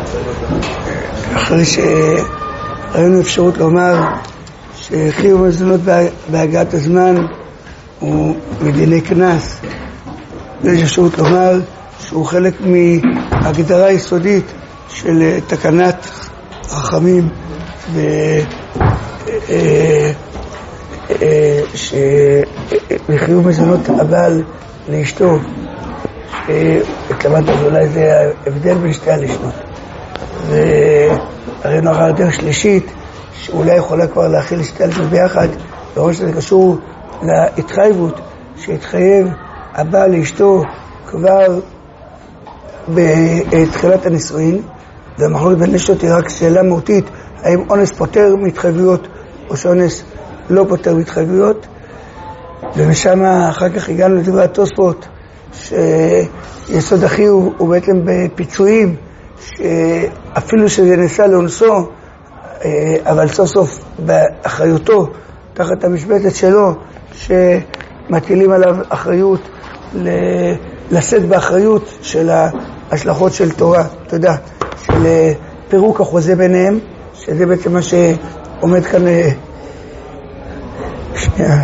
אחרי שראינו אפשרות לומר שחיוב מזונות בהגעת הזמן הוא מדיני כנס, יש אפשרות לומר שהוא חלק מהגדרה יסודית של תקנת חכמים, שחיוב מזונות הבעל לאשתו, התלמדת אולי זה ההבדל בין שתי הלשנות, והרי נורא דרך שלישית שאולי יכולה כבר להכיל שתי הלשנות ביחד, לראות שזה קשור להתחייבות שהתחייב הבעל לאשתו כבר בתחילת הנישואין. והמחלוקת בין נשות היא רק שאלה מהותית, האם אונס פותר מתחייבויות או שאונס לא פותר מתחייבויות. ומשם אחר כך הגענו לדברי התוספות שיסוד החיוב הוא בעצם בפיצויים, שאפילו שזה נעשה לאונסו, אבל סוף סוף באחריותו תחת המשבצת שלו, שמטילים עליו אחריות לשאת באחריות של ההשלכות של תורה, תודה, של פירוק החוזה ביניהם, שזה בעצם מה שעומד כאן. שנייה,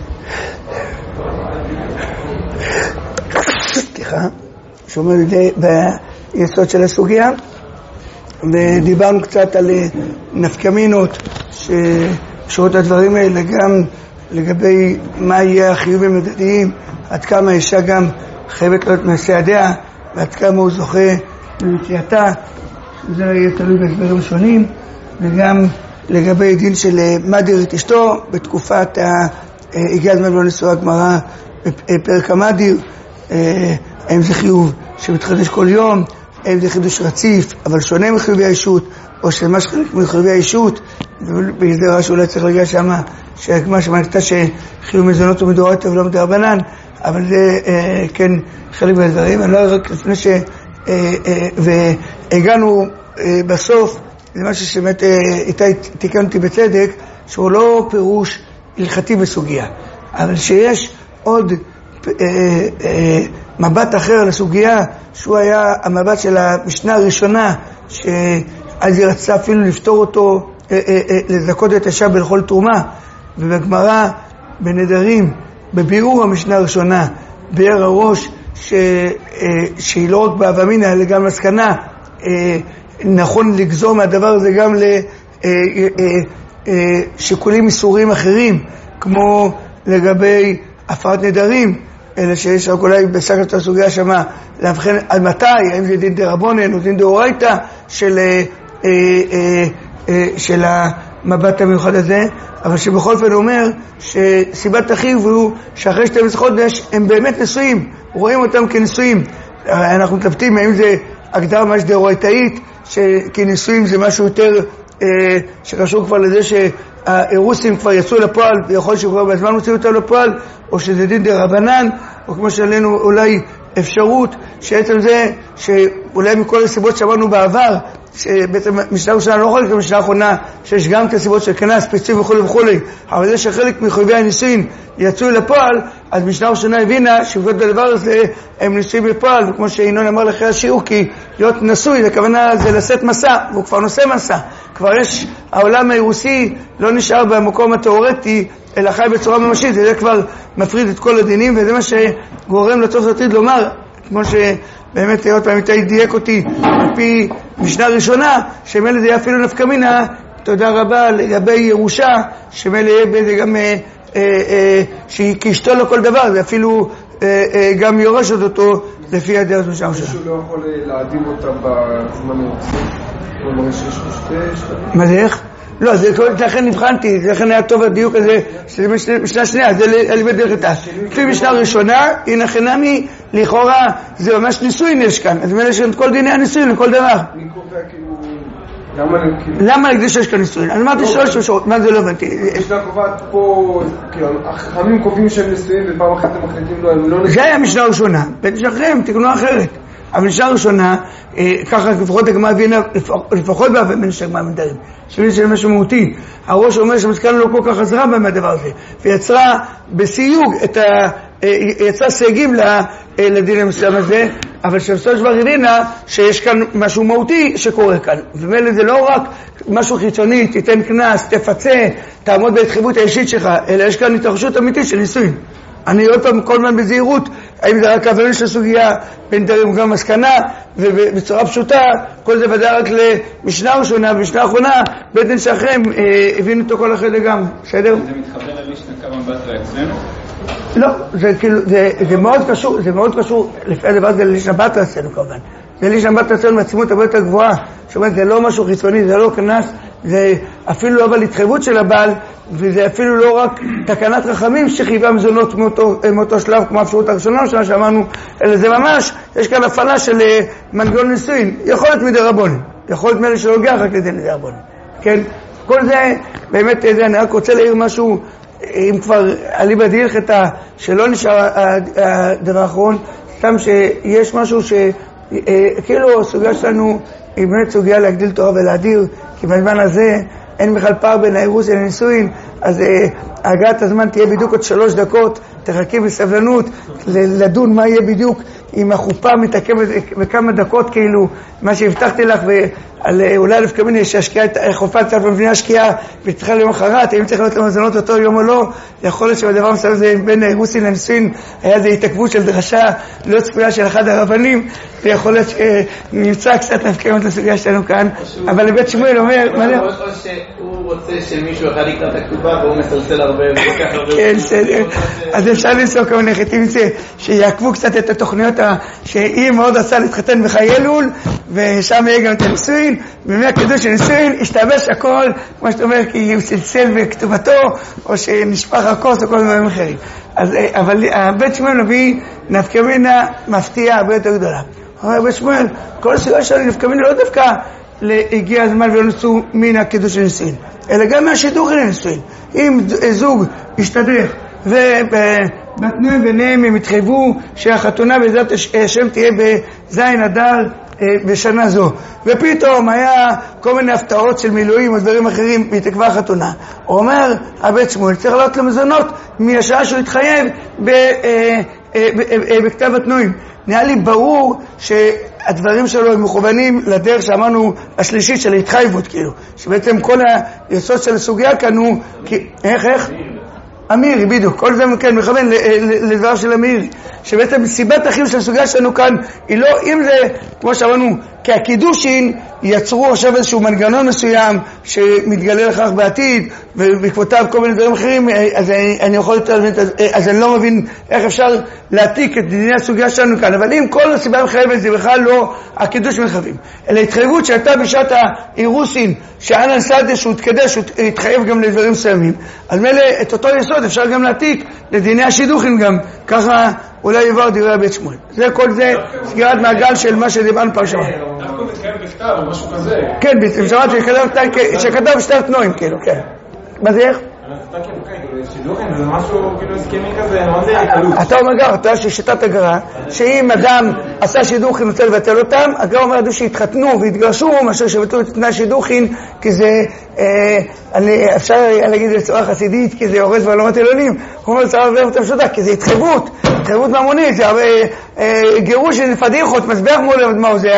סליחה, שעומד ביסוד של הסוגיה, ודיברנו קצת על נפקמינות שקשורות לדברים האלה, גם לגבי מה יהיה החיובים הדדיים, עד כמה האישה גם חייבת להיות מסעדיה, ועד כמה הוא זוכה לנטייתה, שזה יהיה תלוי בהסברים שונים, וגם לגבי דין של מדיר את אשתו בתקופת הגיע הזמן לא נשואה הגמרא בפרק המדיר, האם זה חיוב שמתחדש כל יום, האם זה חידוש רציף אבל שונה מחיובי האישות, או שמש חלק מחיובי האישות, ובהסדר שאולי צריך להגיע שמה שהגמרא שמענתה שחיוב מזונות הוא מדאורייתא ולא מדרבנן, אבל זה כן חלק מהדברים. אני לא רק לפני והגענו בסוף, זה משהו שבאמת איתי תיקן אותי בצדק, שהוא לא פירוש הלכתי בסוגיה, אבל שיש עוד מבט אחר לסוגיה, שהוא היה המבט של המשנה הראשונה, שאז היא רצתה אפילו לפתור אותו, לזכות את האישה בכל תרומה, ובגמרא בנדרים, בביאור המשנה הראשונה, ביאר הראש, שהיא לא רק באהבה מינא, אלא גם מסקנה, נכון לגזור מהדבר הזה גם לשיקולים איסוריים אחרים, כמו לגבי הפרת נדרים, אלא שיש רק אולי בסקת הסוגיה שמה להבחן על מתי, האם זה דין דרבנן או דין דאורייתא של המבט המיוחד הזה, אבל שבכל אופן אומר שסיבת החיוב הוא שאחרי 12 חודש הם באמת נשואים, רואים אותם כנשואים. אנחנו מתלבטים האם זה הגדרה ממש דאורייתאית, שכנשואים זה משהו יותר שקשור כבר לזה שהאירוסים כבר יצאו לפועל ויכול שכבר בזמן מוצאים אותם לפועל, או שזה דין דרבנן, או כמו שלנו אולי אפשרות שעצם זה שאולי מכל הסיבות שאמרנו בעבר, שבעצם משנה ראשונה לא חולק למשנה האחרונה, שיש גם כסיבות של כנס, פיצוי וכו' וכו', אבל זה שחלק מחויבי הנישואין יצאו לפועל, אז משנה ראשונה הבינה שבגלל הדבר הזה הם נישאים בפועל, וכמו שינון אמר לכי השיעור, כי להיות נשוי, לכוונה זה לשאת מסע, והוא כבר נושא מסע, כבר יש, העולם האירוסי לא נשאר במקום התיאורטי, אלא חי בצורה ממשית, זה כבר מפריד את כל הדינים, וזה מה שגורם לטוב עתיד לומר, כמו שבאמת עוד פעם איתי דייק אותי על פי משנה ראשונה, שמילא זה אפילו נפקא מינה, תודה רבה לגבי ירושה, שמילא יהיה בזה גם שהיא כאשתו לכל דבר, זה אפילו גם יורשת אותו לפי הדרך משנה ראשונה. מישהו לא יכול להעדים אותה בזמן ירוסי? כלומר שיש שתי... מה זה איך? לא, זה לכן נבחנתי, לכן היה טוב הדיוק הזה, שזה משנה שנייה, זה אלבד דרך איתה. לפי משנה ראשונה, הנה חינמי, לכאורה, זה ממש ניסויים יש כאן, אז מילא שאת כל דיני הניסויים לכל דבר. מי קובע כאילו... למה להקדיש שיש כאן ניסויים? אני אמרתי שלוש שעות, מה זה לא הבנתי? משנה קובעת פה, כאילו, החכמים קובעים שהם ניסויים ופעם אחת הם מחליטים לו, הם לא ניסויים. זה היה משנה ראשונה, במשנה אחרים, תקנו אחרת. אבל משנה ראשונה, ככה לפחות הגמרא הבינה, לפחות בהבנה של הגמרא מדרים, שזה משהו מהותי. הראש אומר שמסקנה לא כל כך עזרה מהדבר הזה, ויצרה בסיוג יצרה סייגים לדין המסוים הזה, אבל שבסופו של דבר הבינה שיש כאן משהו מהותי שקורה כאן. ומילא זה לא רק משהו חיצוני, תיתן כנס, תפצה, תעמוד בהתחייבות האישית שלך, אלא יש כאן התרחשות אמיתית של נישואין. אני עוד פעם כל הזמן בזהירות, האם זה רק הבנה של הסוגיה, בין דברים גם מסקנה, ובצורה פשוטה, כל זה ודאי רק למשנה ראשונה, במשנה האחרונה, בית דין שאחריהם הבינו אותו כל אחרי לגמרי, בסדר? זה מתחבר למשנה כמה בתרא אצלנו? לא, זה כאילו, זה מאוד קשור, לפי הדבר הזה ללישנא בתרא אצלנו כמובן. זה לישנא בתרא אצלנו מעצימות הרבה יותר גבוהה, זאת אומרת, זה לא משהו חיצוני, זה לא כנס, זה אפילו לא אבל התחייבות של הבעל, וזה אפילו לא רק תקנת רחמים שחייבה מזונות מאותו שלב כמו האפשרות הראשונה שאמרנו, אלא זה ממש, יש כאן הפעלה של מנגנון נישואין, יכול להיות מדי רבון, יכול להיות מאלה שלא גר רק לידי מדי רבון, כן? כל זה, באמת, אני רק רוצה להעיר משהו, אם כבר עלי בדילחתא, שלא נשאר הדבר האחרון, סתם שיש משהו כאילו הסוגיה שלנו היא באמת סוגיה להגדיל תורה ולהדיר, כי בזמן הזה אין בכלל פער בין האירוסין לנישואין, אז הגעת הזמן תהיה בדיוק עוד 3 דקות, תחכי בסבלנות לדון מה יהיה בדיוק, אם החופה מתעכבת בכמה דקות כאילו, מה שהבטחתי לך, אולי אלף כמיני שהשקיעה את החופה קצת במבנה השקיעה וצריכה ליום אחרת, אם צריך להיות למזונות אותו יום או לא, יכול להיות שבדבר מסוים זה בין האירוסין לנישואין היה זה התעכבות של דרשה לא צפויה של אחד הרבנים, ויכול להיות שנמצא קצת נפקמת לסוגיה שלנו כאן, אבל לבית שמואל אומר או שהוא רוצה שמישהו אחד יקרא את הכתובה והוא מסלסל הרבה וכך הרבה. כן, בסדר. אז אפשר לנסוע כמובן נחתים זה שיעקבו קצת את התוכניות שהיא מאוד רצה להתחתן בחיי אלול, ושם יהיה גם את הנישואין, ובימי הקידוש של נישואין השתבש הכל, כמו שאתה אומר, כי הוא סלסל בכתובתו, או שנשפך הכוס או כל דברים אחרים. אבל בית שמואל מביא נפקא מינה מפתיעה הרבה יותר גדולה. הוא אומר, בית שמואל, כל הסוגיה שלנו נפקא מינה לא דווקא הגיע הזמן ולא נצאו מן הקידוש של נישואין, אלא גם מהשידוך לנישואין. אם זוג ישתדך ובתנאים ביניהם הם התחייבו שהחתונה בעזרת השם תהיה בזין אדר בשנה זו, ופתאום היה כל מיני הפתעות של מילואים או דברים אחרים והתעכבה החתונה, הוא אומר הבית שמואל צריך לעלות למזונות מהשעה שהוא התחייב בכתב התנועים. נראה לי ברור שהדברים שלו הם מכוונים לדרך שאמרנו השלישית של ההתחייבות, כאילו שבעצם כל היסוד של הסוגיה כאן הוא איך? אמירי, בדיוק, כל זה כן מכוון לדבר של אמירי, שבעצם סיבת החיים של הסוגיה שלנו כאן היא לא, אם זה כמו שאמרנו כי הקידושין יצרו עכשיו איזשהו מנגנון מסוים שמתגלה לכך בעתיד ובעקבותיו כל מיני דברים אחרים, אז אני יכול אז אני לא מבין איך אפשר להעתיק את דיני הסוגיה שלנו כאן. אבל אם כל הסיבה מחייבת זה בכלל לא הקידוש מחייבים, אלא התחייבות שהייתה בשעת האירוסין שאנן סעדה שהוא התקדש, הוא התחייב גם לדברים מסוימים, אז מילא את אותו יסוד אפשר גם להעתיק לדיני השידוכים גם, ככה אולי יבואו דברי הבית שמואל. זה כל זה סגירת מעגל של מה שדיברנו פעם שמה. דווקא מתקיים בכתב או משהו כזה. כן, שמעתי שכתב בשטר תנועים, כאילו, כן. מה זה איך? שידוכים זה משהו כאילו הסכמי כזה, מאוד קלות. אתה אומר גם, אתה ששיטת הגרה, שאם אדם עשה שידוכים רוצה לבטל אותם, הגרה אומר עדו שהתחתנו והתגרשו, מאשר שבטלו את תנאי שידוכים, כי זה, אפשר להגיד לצורה חסידית, כי זה יורס בעולמות אלונים, הוא אומר לצורה עבר אותם שודה, כי זה התחייבות ממונית, זה גירוש של פדיחות, מסבח מול מה זה,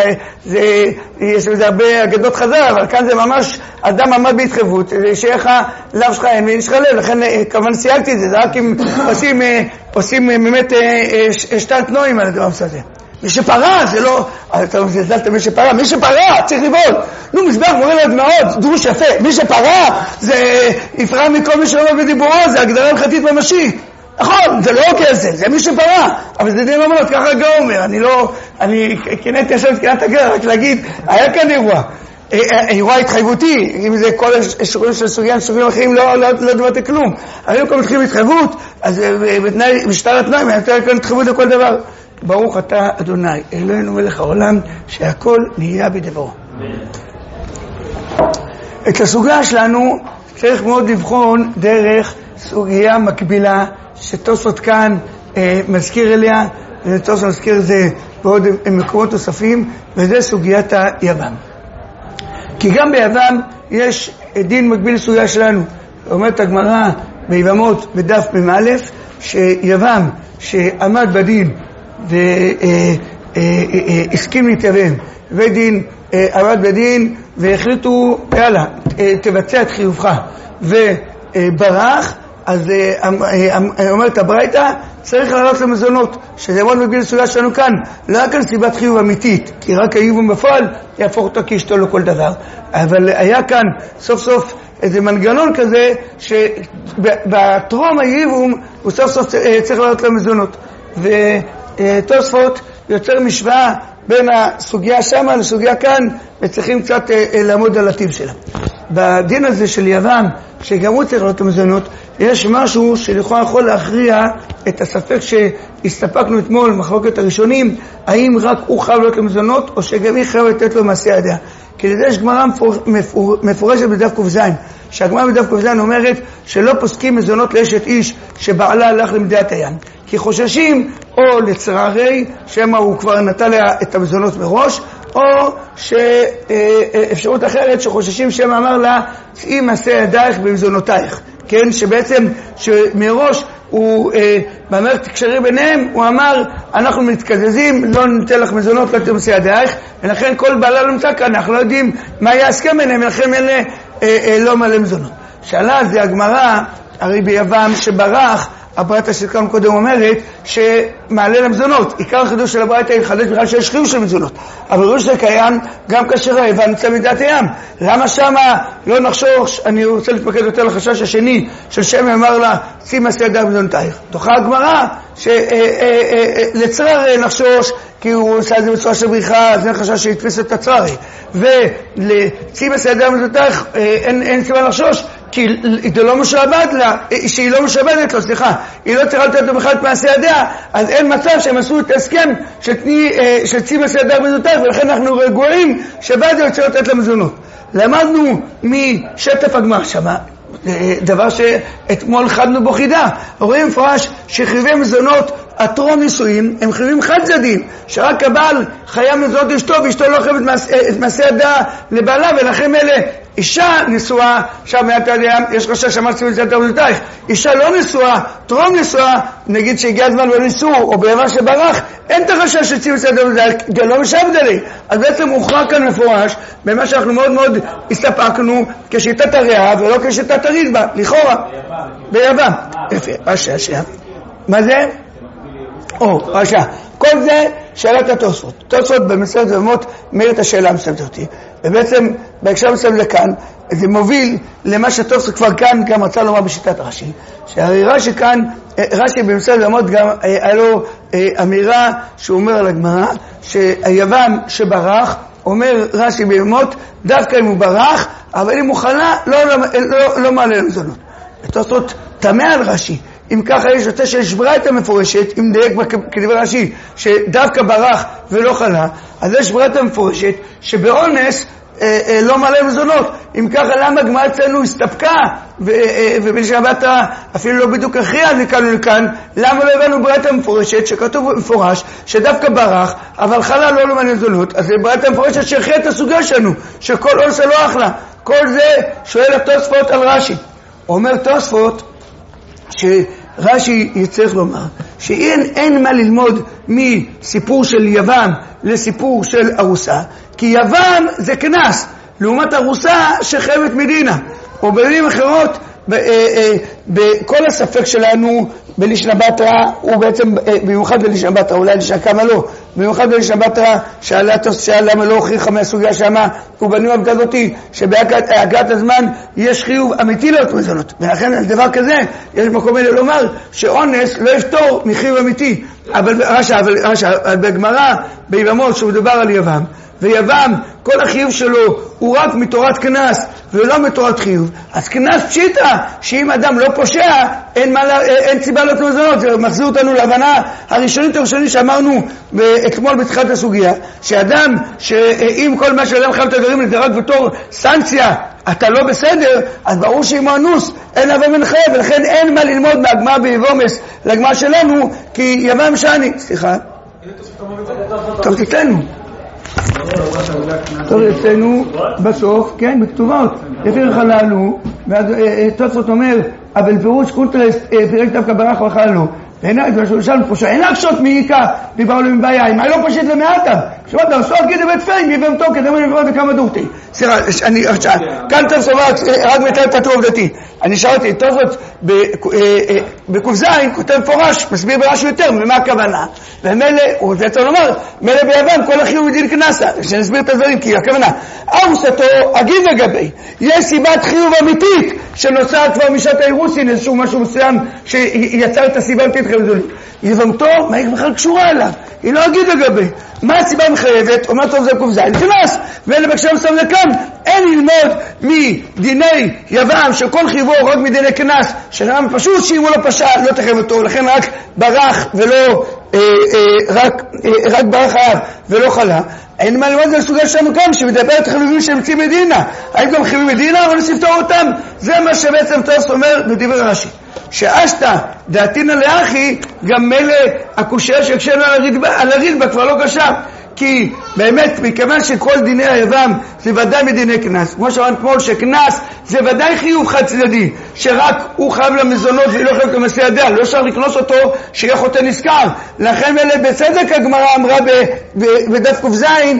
יש לזה הרבה אגדות חז"ל, אבל כאן זה ממש אדם עמד בהתחייבות, שאיך הלב שלך אין ואין שלך לב, לכן כמובן סייגתי את זה, זה רק אם עושים באמת שטר תנועים על הדבר הזה. מי שפרה זה לא, אתה מזלזלת מי שפרה, מי שפרה צריך לבעול, נו מזבח מורה לדמעות, דרוש יפה, מי שפרה זה יפרע מכל מי שלא בדיבורו, זה הגדרה הלכתית ממשית. נכון, זה לא כסף, זה מי שפרה, אבל זה דין ממונות, ככה הגר אומר, אני כנתי עכשיו את קנאת הגר, רק להגיד, היה כאן אירוע התחייבותי, אם זה כל השיעורים של סוגיה, סוגים אחרים לא דברת כלום, אבל אם כל מתחילים התחייבות, אז בשטר התנאים, היה כאן התחייבות לכל דבר. ברוך אתה אדוני, אלוהינו מלך העולם, שהכל נהיה בדברו. את הסוגיה שלנו צריך מאוד לבחון דרך סוגיה מקבילה, שתוספות כאן מזכיר אליה, ותוספות מזכיר את זה בעוד מקומות נוספים, וזה סוגיית היוון. כי גם ביוון יש דין מקביל לסוגיה שלנו. אומרת הגמרא ביבמות בדף מ"א, שיוון שעמד בדין הסכים להתייבם, בית-דין עמד בדין והחליטו, יאללה, תבצע את חיובך, וברח, אז אומרת הברייתא, צריך לעלות למזונות, שזה מאוד מגביל לסוגיה שלנו כאן, לא רק על סיבת חיוב אמיתית, כי רק הייבום בפועל יהפוך אותו כאשתו לכל דבר, אבל היה כאן סוף סוף איזה מנגנון כזה, שבטרום הייבום הוא סוף סוף צריך לעלות למזונות, ותוספות יוצר משוואה בין הסוגיה שמה לסוגיה כאן, וצריכים קצת לעמוד על הטיב שלה. בדין הזה של יוון, שגם הוא צריך לעלות למזונות, יש משהו שלכאורה יכול להכריע את הספק שהסתפקנו אתמול, מחלוקת הראשונים, האם רק הוא חייב לעלות למזונות, או שגם היא חייב לתת לו מעשה ידיה. כי לזה יש גמרא מפורשת בדף ק"ז, שהגמרא בדף ק"ז אומרת שלא פוסקים מזונות לאשת איש שבעלה הלך למדינת הים, כי חוששים או לצררי שמה הוא כבר נתן לה את המזונות מראש, או שאפשרות אחרת שחוששים שמה אמר לה צאי מעשה ידייך במזונותייך, כן, שבעצם שמראש הוא במערכת הקשרים ביניהם הוא אמר אנחנו מתקזזים, לא ניתן לך מזונות, לא תעשה ידייך, ולכן כל בעלה לא נמצא כאן, אנחנו לא יודעים מה יהיה הסכם ביניהם, ולכן אלה לא מלא מזונות. שאלה זה הגמרא, הרי ביוון שברח, הברייתא שכאן קודם אומרת שמעלה למזונות, עיקר החידוש של הברייתא יחדש בכלל שיש חיוב של מזונות, אבל חידוש זה קיים גם כאשר היוון נמצא מדינת הים. למה שמה לא נחשוש? אני רוצה להתמקד יותר לחשש השני של שם אמר לה צאי מעשה ידייך במזונותייך. תוכל הגמרא שלצרר נחשוש כי הוא עושה את זה בצורה של בריחה, אז אין חשש שיתפס את הצררי, ולצאי מעשה ידייך במזונותייך אין סיבה לחשוש כי היא לא משועבד לה, שהיא לא משועבדת לו, סליחה, היא לא צריכה לתת לו בכלל את מעשה ידיה, אז אין מצב שהם עשו את ההסכם של צאי מעשה ידייך במזונותייך, ולכן אנחנו רגועים שבעד יוצא לתת למזונות. למדנו משטף הגמרא שמה, דבר שאתמול חדנו בו חידה, רואים מפורש שחיובי מזונות הטרום נישואים הם חיובים חד צדדיים, שרק הבעל חייב מזונות אשתו ואשתו לא חייבת את מעשה ידיה לבעלה, ולכן אלה אישה נשואה, שם יש חשש שאמרת צאי מעשה ידייך במזונותייך, אישה לא נשואה, טרום נשואה, נגיד שהגיע הזמן בנישוא או ביוון שברח, אין את החשש שצאי מעשה ידייך במזונותייך, גם לא משעבד עלי. אז בעצם הוכרע כאן מפורש במה שאנחנו מאוד מאוד הסתפקנו כשיטת הרעה ולא כשיטת הרידב"א, לכאורה ביוון. יפה, השעה מה זה? השעה. כל זה שאלת התוספות. תוספות במסכת יבמות מעיר את השאלה המסתובבת אותי, ובעצם בהקשר מסתובב לכאן זה מוביל למה שתוספות כבר כאן גם רצה לומר בשיטת רש"י, שהרי רש"י כאן, רש"י במסכת יבמות גם היה לו אמירה שהוא אומר על הגמרא שהיוון שברח, אומר רש"י ביבמות דווקא אם הוא ברח, אבל אם הוא חלה לא מעלה למזונות. תוספות תמה על רש"י, אם ככה יש יוצא שיש ברייתא מפורשת, אם דייק כדברי רש"י שדווקא ברח ולא חלה, אז יש ברייתא מפורשת שבאונס לא מלא מזונות. אם ככה למה הגמרא אצלנו הסתפקה ובלשון הבא אפילו לא בדיוק הכריע מכאן ולכאן, למה לא הבאנו ברייתא מפורשת שכתוב במפורש שדווקא ברח אבל חלה לא מלא מזונות? אז זה ברייתא מפורשת שהכריע את הסוגיה שלנו שכל אונס לא אחלה. כל זה שואל התוספות על רש"י. אומר תוספות שרש"י יצטרך לומר שאין מה ללמוד מסיפור של יוון לסיפור של ארוסה, כי יוון זה כנס לעומת ארוסה שחייבת מדינה, או במילים אחרות בכל הספק שלנו בלישנא בתרא הוא בעצם במיוחד בלישנא בתרא, אולי לישנא כמה לא, במיוחד בלישנא בתרא שאלה למה לא הוכיחה מהסוגיה שמה ובניו הבדלותי שבהגעת הזמן יש חיוב אמיתי להיות מזונות, ולכן על דבר כזה יש מקום אלה לומר שאונס לא יפתור מחיוב אמיתי. אבל בגמרא ביבמות שמדובר על יוון, ויוון כל החיוב שלו הוא רק מתורת כנס ולא מתורת חיוב, אז כנס פשיטה שאם אדם לא פושע אין סיבה להיות מזונות. זה מחזיר אותנו להבנה הראשונית שאמרנו אתמול בתחילת הסוגיה, שאדם שאם כל מה שאדם חייב את הדברים לזה רק בתור סנקציה אתה לא בסדר, אז ברור שאם הוא אנוס אין אבא מנחה, ולכן אין מה ללמוד מהגמרא ביבומס לגמרא שלנו, כי יוון משני. סליחה, טוב תיתנו טוב אצלנו בסוף, כן, בכתובות לפי חללו, ואז תוספות אומר אבל פירוש קונטרסט פירק דווקא ברח וחללו, אין להקשות מעיקה דיברנו מבעיה, אם אני לא פשוט למעטה שבאת לעשות גידי בית פיים יבמתו כדי מנברות וכמה דורתי כאן אתה סובר רק מתאר תתו עובדתי אני שאלתי את זאת בקובזיים כותב פורש מסביר ברשו יותר ממה הכוונה ומילא הוא רוצה לומר מילא ביוון כל החיוב דין כנסה שנסביר את הדברים כי הכוונה ארוסתו אגיד לגבי יש סיבת חיוב אמיתית שנוצרת כבר משעת האירוסין איזשהו משהו מסוים שיצר את הסיבה אמיתית יבמתו מה היא בכלל קשורה אליו היא לא אגיד לגבי מה הסיבה מחייבת אומר טוב זה קובזיים נכנס ואלה בקשר מסוים לכאן אין ללמוד מדיני יוון שכל חיובו רק מדיני כנס שגם פשוט שאם הוא לא פשע לא תחייב אותו לכן רק ברח ולא רק ברח אהב ולא חלה אין מה ללמוד זה לסוגיה שלנו כאן שמדבר את חיובים שהמציא מדינה האם גם חיובים מדינה אבל נפתור אותם זה מה שבעצם תוס אומר בדבר רש"י שאשתה דעתינה לאחי גם מלא הקושייה שקשרנו על הרדבה כבר לא קשה כי באמת מכיוון שכל דיני היוון זה ודאי מדיני כנס כמו שאמרנו אתמול שכנס זה ודאי חיוב חד צדדי שרק הוא חייב למזונות ולא חייב כמסי ידע לא אפשר לקנוס אותו שיהיה חוטא נזכר לכן בצדק הגמרא אמרה בדף קובזין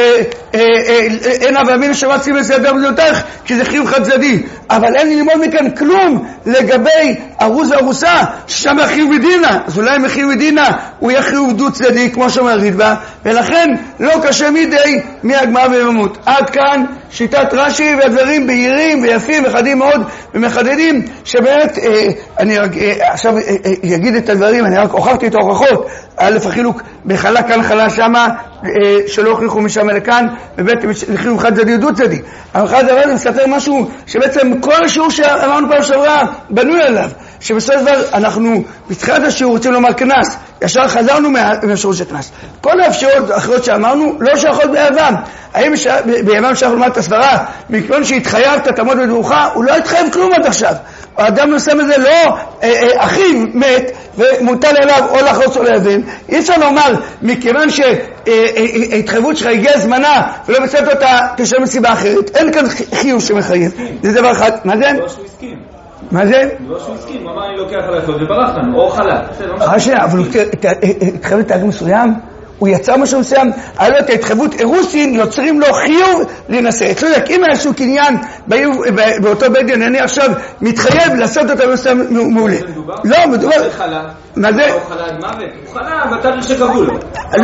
שאין אבאמין שמציא מסי ידע בזונותך כי זה חיוב חד צדדי אבל אין ללמוד מכאן כלום לגבי ארוז וארוסה ששם החיוב מדינה אז אולי מחיוב מדינה הוא יהיה חיוב דו צדדי כמו שאומר רדבה ולכן לא קשה מדי מהגמרא ויממות עד כאן שיטת רש"י והדברים בהירים ויפים וחדים מאוד ומחדדים שבאמת אני עכשיו אגיד את הדברים אני רק הוכחתי את ההוכחות א' החילוק בחלה כאן חלה שמה שלא הוכיחו משם לכאן ובית לחילוק חד צדדי ודו צדדי אבל אחד הדבר זה מסתתר משהו שבעצם כל השיעור שאמרנו פעם שעברה בנוי עליו שבסופו של דבר אנחנו בתחילת השיעור רוצים לומר כנס ישר חזרנו מהשיעור של כנס כל האפשרות האחרות שאמרנו לא שייכות ביוון האם ביוון שאנחנו לומד את הסברה מכיוון שהתחייבת תעמוד בדברך הוא לא התחייב כלום עד עכשיו האדם נושא מזה לא אחיו מת ומוטל אליו או לחוץ או ליוון אי אפשר לומר מכיוון שההתחייבות שלך הגיעה זמנה ולא מצאת אותה כשם מסיבה אחרת אין כאן חיוב שמחייב זה דבר אחד מה זה? מה זה? לא שהוא הסכים, הוא אמר אני לוקח על היחוד וברח לנו, או חלק אבל הוא התחייב לתאג מסוים הוא יצר משהו מסוים, היה לו את ההתחייבות אירוסין, יוצרים לו חיוב להינשא. אצלו אם היה איזשהו קניין באותו בית דין, אני עכשיו מתחייב לעשות אותו מסוים מעולה. לא, מדובר... מה זה? הוא חלה עד מוות? הוא חלה בתאריך שקבעו לו.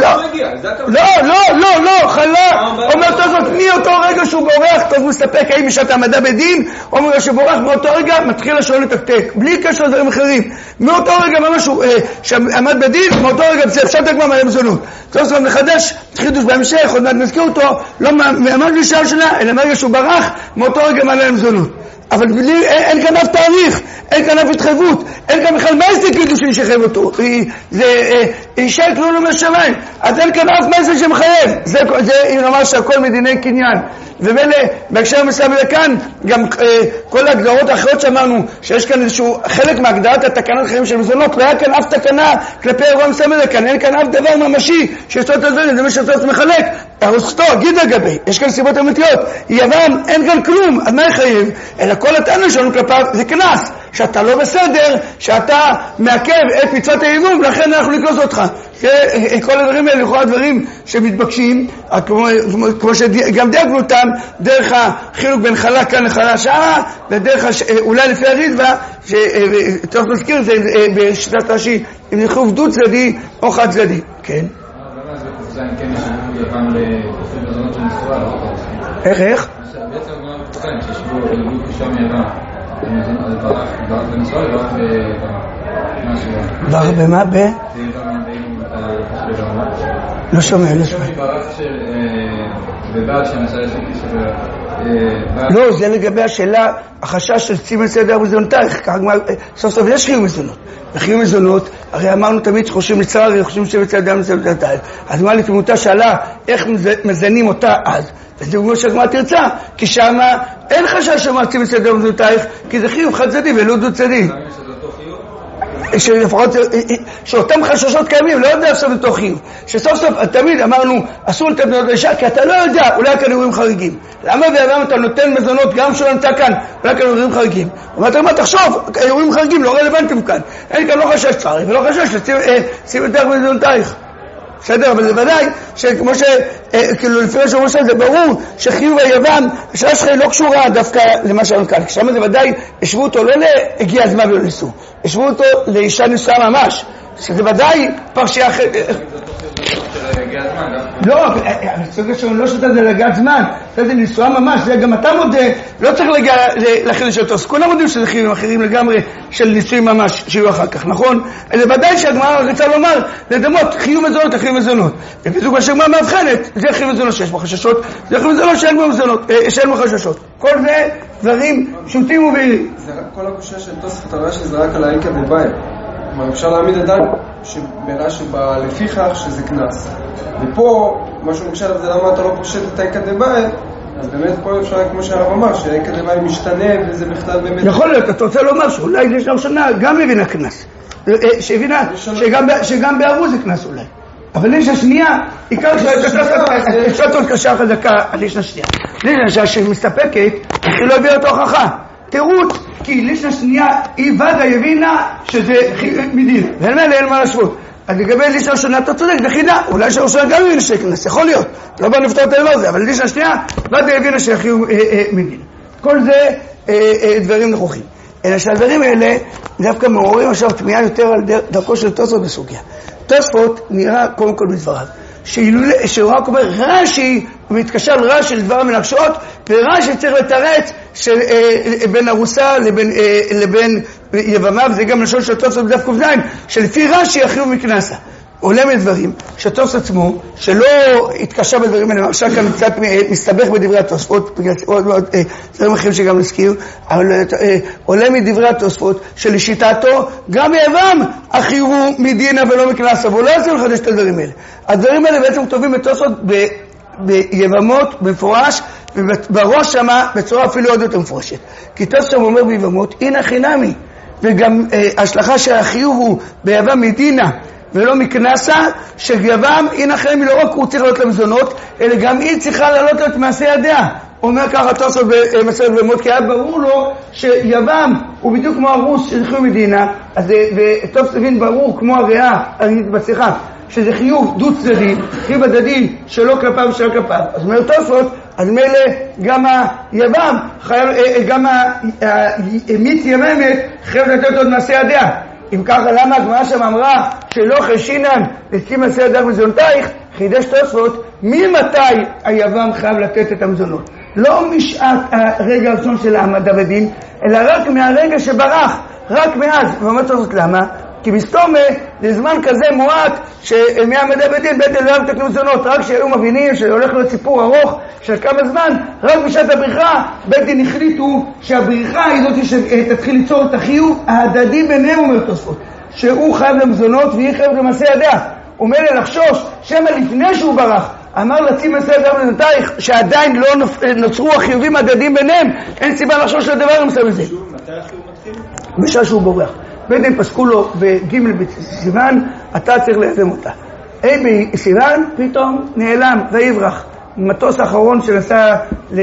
לא, חלה. אומר תוזות, מאותו רגע שהוא בורח, תוז מסתפק האם בשעת העמדה בדין, אומר שבורח מאותו רגע מתחיל השעון לתקתק, בלי קשר לדברים אחרים. מאותו רגע משהו שעמד בדין, מאותו רגע אפשר לתק מה מזונות. תוז גם לחדש, חידוש בהמשך, עוד מעט נזכיר אותו, לא מעמד לשעה שלה, אלא מרגע שהוא ברח, מאותו רגע מעלה מזונות. אבל אין כאן אף תאריך, אין כאן אף התחייבות, אין כאן בכלל מייסטר קידושין שחייב אותו. זה אישה כלום לא מהשמיים, אז אין כאן אף מייסטר שמחייב. זה אם נאמר שהכל מדיני קניין. ומילא בהקשר מסוים לכאן, גם כל ההגדרות האחרות שאמרנו, שיש כאן איזשהו חלק מהגדרת התקנת חיים של מזונות, לא היה כאן אף תקנה כלפי אירוע מסוים לכאן, אין כאן אף דבר ממשי שיש לו את הדברים, זה מה שאתה מחלק. ארוסתו, גיד לגבי, יש כאן סיבות אמיתיות, יוון, אין כאן כלום, אז מה יחייב? אלא כל הטענה שלנו כלפיו זה כנס, שאתה לא בסדר, שאתה מעכב את מצוות היבום, ולכן אנחנו נקלוס אותך. כל הדברים האלה, לכל הדברים שמתבקשים, כמו שגם דאגנו אותם, דרך החילוק בין חלה כאן לחלה שעה, ודרך אולי לפי הרדבה, שטוב נזכיר את זה בשיטת רש"י, אם נחוב דו צדדי או חד צדדי. כן? איך? בעצם שישבו אלגות קשה מהירה אז ברח בנשואל ברח במה? לא שומע לא, זה לגבי השאלה החשש של צימן סדר מזונותייך סוף סוף יש חיוב מזונות וחיוב מזונות, הרי אמרנו תמיד שחושבים לצער וחושבים שבצדם מזונותייך אז מה לתמותה שאלה איך מזנים אותה אז וזה כמו שהגמרא תרצה כי שם אין חשש שמרצים בסדר מזונותייך כי זה חיוב חד צדדי ולא דו צדדי שלפחות, שאותם חששות קיימים, לא יודע לעשות אותו חיוב. שסוף סוף, תמיד אמרנו, אסור לתת מזונות לאישה, כי אתה לא יודע, אולי כאן אירועים חריגים. למה ואדם אתה נותן מזונות גם שלא נמצא כאן, אולי כאן אירועים חריגים? אמרת, מה תחשוב, אירועים חריגים לא רלוונטיים כאן. אין כאן לא חשש צערי ולא חשש לשים יותר מזונותייך. בסדר, אבל זה ודאי שכמו כאילו לפני שאומר זה ברור שחיוב היוון, השאלה שלך היא לא קשורה דווקא למה שאנו כאן. כשם זה ודאי, ישבו אותו לא להגיע הזמן ולא ניסו, ישבו אותו לאישה ניסויה ממש, שזה ודאי פרשייה אחרת. לא, הסוגיה שלנו לא שאתה זה להגיע זמן, זה ניסויה ממש, זה גם אתה מודה, לא צריך להגיע לחידוש אותו, אז כולם מודים שזה חיובים אחרים לגמרי של ניסויים ממש שיהיו אחר כך, נכון? זה ודאי שהגמרא רצה לומר, לדמות חיוב מזונות, חיוב מזונות, ובדיוק מה שהגמרא מאבחנת, זה חיוב מזונות שיש בו חששות, זה חיוב מזונות שאין בו מזונות, שאין בו חששות. כל זה דברים פשוטים ובהירים. זה כל הקושיה של תוספות הרש"י זה רק על העיקר דבעי. כלומר, אפשר להעמיד אדם ברש"י לפיכך שזה קנס. ופה, מה שהוא מקשה עליו זה למה אתה לא פושט את העיקר דבעי, אז באמת פה אפשר, כמו שהרב אמר, שהעיקר דבעי משתנה וזה בכלל באמת... יכול להיות, אתה רוצה לומר שאולי לישנה ראשונה גם הבינה קנס. שהבינה שגם בערו זה קנס אולי. אבל לישנה שנייה, עיקר אפשר לעשות קשה חזקה על לישנה שנייה. לישנה שמסתפקת, היא לא הביאה אותו הוכחה. תירוץ, כי לישנה שנייה היא ודאי הבינה שזה מדין, ואין מה לאין מה להשוות. אז לגבי לישנה ראשונה אתה צודק, זה חידה, אולי שראשונה גם הבינה שקנס, יכול להיות, לא בא נפתור את הדבר הזה, אבל לישנה שנייה ודאי הבינה שהחיוב מדין. כל זה דברים נכוחים. אלא שהדברים האלה דווקא מעוררים עכשיו תמיהה יותר על דרכו של תוספות בסוגיה. תוספות נראה קודם כל בדבריו, שהוא רק אומר רש"י, הוא מתקשר לרש"י לדבר המנגשות, ורש"י צריך לתרץ בין ארוסה לבין יבמה, וזה גם לשון של תוספות בדף ק"ז, שלפי רש"י החיוב מקנסה. עולה מדברים שתוספות עצמו, שלא התקשר בדברים האלה, עכשיו כאן קצת מסתבך בדברי התוספות, דברים אחרים שגם נזכיר, אבל עולה מדברי התוספות שלשיטתו גם יבם החיוב הוא מדינה ולא מקנסה, והוא לא יעשה לחדש את הדברים האלה. הדברים האלה בעצם כתובים בתוספות ביבמות במפורש, ובראש שמה בצורה אפילו עוד יותר מפורשת. כי תוספות אומר ביבמות, הנה חינמי, וגם השלכה שהחיוב הוא ביבם מדינה, ולא מקנסה, שיבם, הנה חינמי לא רק הוא צריך לעלות למזונות, אלא גם היא צריכה לעלות את מעשה ידיה. אומר ככה תוספות במסכת ביבמות, כי היה ברור לו שיבם הוא בדיוק כמו הרוס של חיוב מדינה, ותוספות הבין ברור כמו הריאה, בשיחה, שזה חיוב דו צדדי, חיוב הדדי שלא כלפיו ושל כלפיו. אז אומר תוספות, אז מילא גם היבם, גם המיץ יממת חייב לתת עוד מעשה ידיה. אם ככה, למה הגמרא שם אמרה שלא חשינן לצי מעשה ידיה מזונותייך, חידש תוספות, ממתי היבם חייב לתת את המזונות? לא משעת הרגע הראשון של העמדה בדין, אלא רק מהרגע שברח, רק מאז. ואומר תוספות למה? כי מסתום לזמן כזה מועט שמעמדה בדין בית דין לא יאהב תקנו מזונות, רק שהיו מבינים שהולך להיות סיפור ארוך של כמה זמן, רק בשעת הבריחה בית דין החליטו שהבריחה היא זאת שתתחיל ליצור את החיוב ההדדי ביניהם, אומר תוספות, שהוא חייב למזונות והיא חייב למעשה ידיה. הוא אומר לחשוש שמא לפני שהוא ברח אמר לצים מעשה ידיה מזונותייך שעדיין לא נוצרו החיובים ההדדיים ביניהם, אין סיבה לחשוש לדבר המסע בזה. מתי החיוב מתחיל? בשעה שהוא בורח. בית דין פסקו לו בג' בסיוון, אתה צריך לייזם אותה. בסיוון פתאום נעלם ויברח. מטוס האחרון שנסע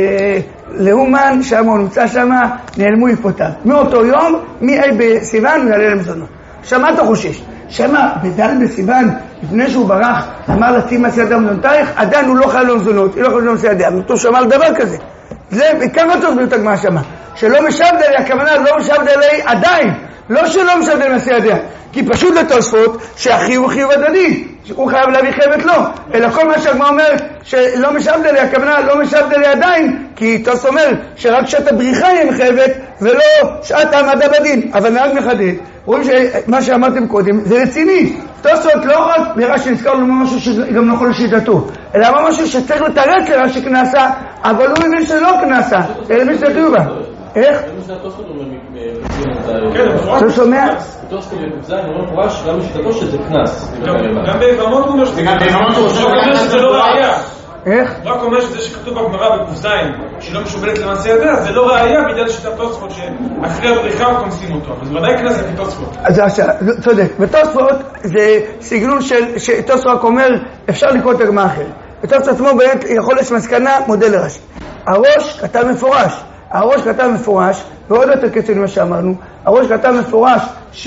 לאומן, שם הוא נמצא שם, נעלמו יפותיו. מאותו יום, בסיוון הוא יעלה למזונות. שמה אתה חושש? שמה בדל בסיוון, לפני שהוא ברח, אמר לצים מעשה ידיה מזונותייך, עדיין הוא לא חייב למזונות, היא לא חייב למעשה ידיה. אותו שמע לדבר כזה. זה כמה טוב ביות הגמרא שמה. שלא משבדה לי, הכוונה לא משבדה לי עדיין. לא שלא משבדה למעשה ידיה, כי פשוט לתוספות שהחיוב הוא חיוב הדדי, שהוא חייב להביא חייבת לו, אלא כל מה שהגמרא אומרת שלא משבדה לי, הכוונה לא משבדה לי עדיין, כי תוספות אומר שרק שעת הבריחה יהיה מחייבת ולא שעת העמדה בדין. אבל נהג מחדד, רואים שמה שאמרתם קודם זה רציני. תוספות לא רק נראה שנזכר לו משהו שגם נכון לשיטתו, אלא משהו שצריך לתרץ לרש"י כנסה, אבל הוא מבין שלא כנסה, אלא מבין שזה חיובה. איך? אתה שומע? תוספות בק"ז אומר מפורש גם בשיטתו שזה קנס. גם ביבמות הוא אומר שזה לא ראיה. איך? הוא רק אומר שזה שכתוב בגמרא בקופזיים שהיא לא משובלת למעשה ידיה, זה לא ראייה בגלל שיטת תוספות שאחרי הבריחה קונסים אותו, אבל זה ודאי כנס לפי תוספות. אז צודק, ותוספות זה סגנון שתוספות רק אומר אפשר לקרוא את הגמרא אחרת. ותוספות עצמו באמת יכול להיות מסקנה מודל לרש"י. הראש כתב מפורש, ועוד יותר קצת ממה שאמרנו, הראש כתב מפורש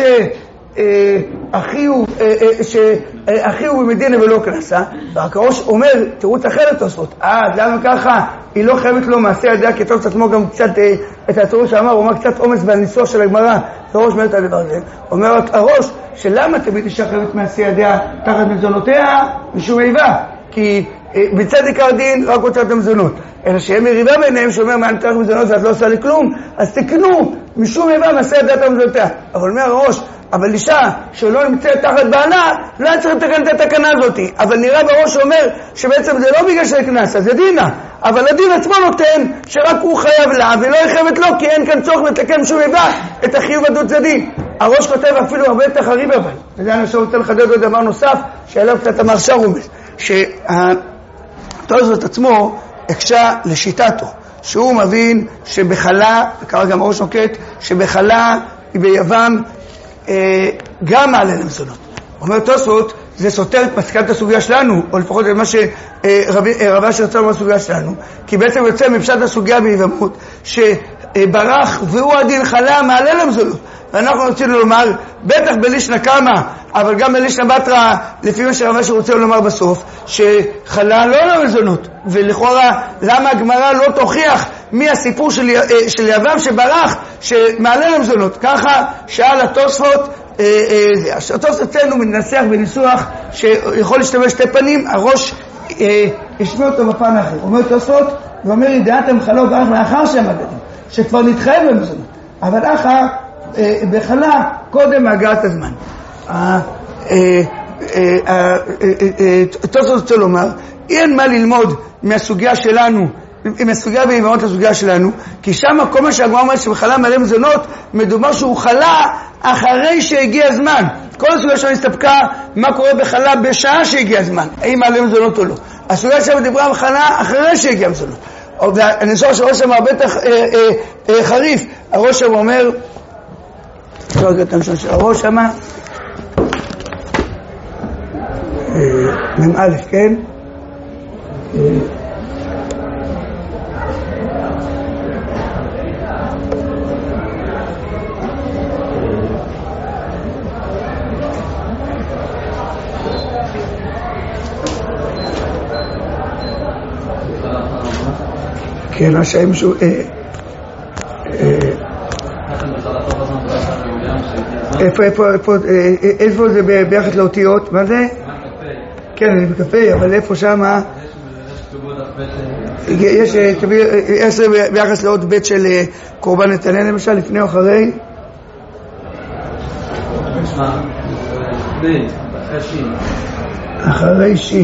שאחי הוא במדינה ולא כנסה, רק הראש אומר, תירוץ אחר לתוספות, למה ככה? היא לא חייבת לו מעשה ידיה, כי תוספות עצמו גם קצת, את התירוץ שאמר, הוא אמר קצת אומץ בניסוח של הגמרא, הראש אומר את הדבר הזה, אומר רק הראש, שלמה תמיד אישה חייבת מעשה ידיה תחת מזונותיה? משום איבה, כי בצדק הדין רק רוצה את המזונות, אלא שהם מריבה ביניהם שאומר מה אני תחת מזונות ואת לא עושה לי כלום, אז תקנו משום איבה מעשה ידיה את המזונותיה. אבל אומר הראש, אבל אישה שלא נמצאת תחת בעלה, לא צריך לתקן את התקנה הזאת. אבל נראה בראש אומר שבעצם זה לא בגלל שזה כנס, זה דינה. אבל הדין עצמו נותן שרק הוא חייב לה ולא יחייבת לו, כי אין כאן צורך לתקן שום איבה את החיוב הדו צדדי. הראש כותב אפילו הרבה יותר חריף אבל. וזה אני רוצה לחדד עוד דבר נוסף, שעליו קצת אמר שרומס, שהתוספות עצמו הקשה לשיטתו, שהוא מבין שבחלה, קרא גם הראש נוקט, שבחלה ביוון גם מעלה למזונות. אומר תוספות, זה סותר את מסקנת הסוגיה שלנו, או לפחות את מה שרב אשר יצא מהסוגיה שלנו, כי בעצם יוצא מפשט הסוגיה ביבמות, שברח והוא הדין חלה מעלה למזונות. ואנחנו רצינו לומר, בטח בלישנא קמא, אבל גם בלישנא בתרא, לפי מה שרב אשר רוצה לומר בסוף, שחלה לא למזונות. ולכאורה, למה הגמרא לא תוכיח מהסיפור של יבם שברח, שמעלה למזונות? ככה שאל התוספות, התוספות אצלנו מנסח בניסוח שיכול להשתמש שתי פנים, הראש ישמע אותו בפן האחר. אומר תוספות, ואומר ידיעת המחלה וברח מאחר שהמדדים, שכבר נתחייב למזונות. אבל אחר בחלה קודם הגעת הזמן. תוספות רוצה לומר, אין מה ללמוד מהסוגיה שלנו, מהסוגיה ביבמות הסוגיה שלנו, כי שם כל מה שהגמרא אומרת שבחלה מלא מזונות, מדובר שהוא חלה אחרי שהגיע הזמן. כל הסוגיה שלנו הסתפקה מה קורה בחלה בשעה שהגיע הזמן, האם מלא מזונות או לא. הסוגיה שלנו דיברה בחלה אחרי שהגיע מזונות. והניסוח של ראש אמר בטח חריף, הראש אמר אומר, הראש אמר מ"א, כן? כן, מה שהם שהוא... איפה זה ביחד לאותיות? מה זה? כן, אני מקפה, אבל איפה שמה? יש ביחס לאות בית של קורבן נתנאל למשל, לפני או אחרי? אחרי שין.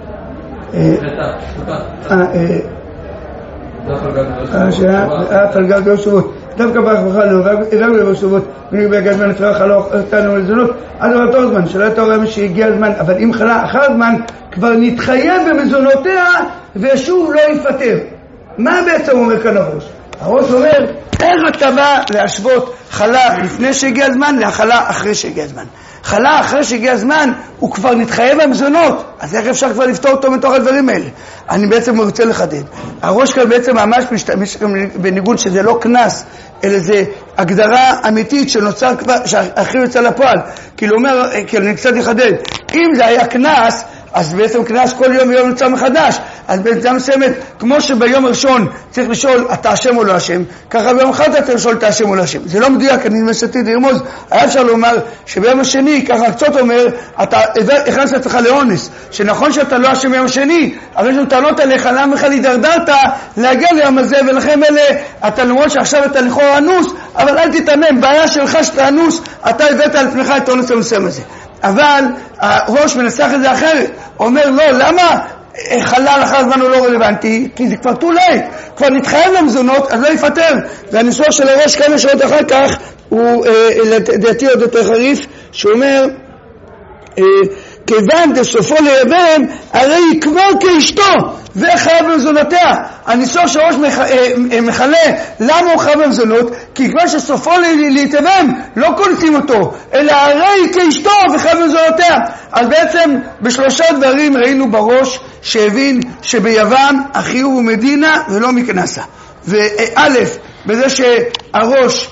פלגה גדול שובות. דווקא ברכה לו, הגענו לבוא שובות, ונגבי הזמן נפרח הלוך אותנו לזונות, עד אותו זמן, שלא הייתה רואה שהגיע הזמן, אבל אם חלה אחר הזמן, כבר נתחייב במזונותיה, ושוב לא יפטר. מה בעצם אומר כאן הראש? הראש אומר, איך אתה בא להשוות חלה לפני שהגיע הזמן, להחלה אחרי שהגיע הזמן? חלה אחרי שהגיע הזמן, הוא כבר נתחייב במזונות, אז איך אפשר כבר לפתור אותו מתוך הדברים האלה? אני בעצם רוצה לחדד. הראש כאן בעצם ממש משתמש בניגוד שזה לא כנס, אלא זה הגדרה אמיתית שנוצר כבר, שהכי יוצא לפועל. כאילו אומר, כאילו אני קצת לחדד, אם זה היה כנס, אז בעצם כנס כל יום ויום נוצר מחדש, אז בעצם מסיימת, כמו שביום הראשון צריך לשאול אתה השם או לא השם, ככה ביום אחד אתה צריך לשאול אתה השם או לא השם. זה לא מדויק, אני מסתתי לרמוז, היה אפשר לומר שביום השני, ככה קצות אומר, אתה הכנסת לך לאונס, שנכון שאתה לא השם ביום השני, אבל יש לנו טענות עליך, למה בכלל הידרדרת להגיע ליום הזה, ולכם אלה, אתה למרות שעכשיו אתה לכאורה אנוס, אבל אל תתעמם, בעיה שלך שאתה אנוס, אתה הבאת על פניך את האונס המסוים הזה. אבל הראש מנסח את זה אחרת, אומר לא, למה חלל אחר הזמן הוא לא רלוונטי? כי זה כבר too late, כבר נתחייב למזונות, אז לא יפטר. והניסוח של הראש כמה שעות אחר כך הוא לדעתי עוד יותר חריף, שאומר כיוון דסופו ליבם, הרי היא כבר כאשתו, וחייב במזונותיה. הניסוח שהראש מחלה, למה הוא חייב במזונות? כי כבר שסופו להתאבם, לא קונסים אותו, אלא הרי היא כאשתו, וחייב במזונותיה. אז בעצם בשלושה דברים ראינו בראש, שהבין שביוון החיוב הוא מדינה ולא מכנסה. וא', בזה שהראש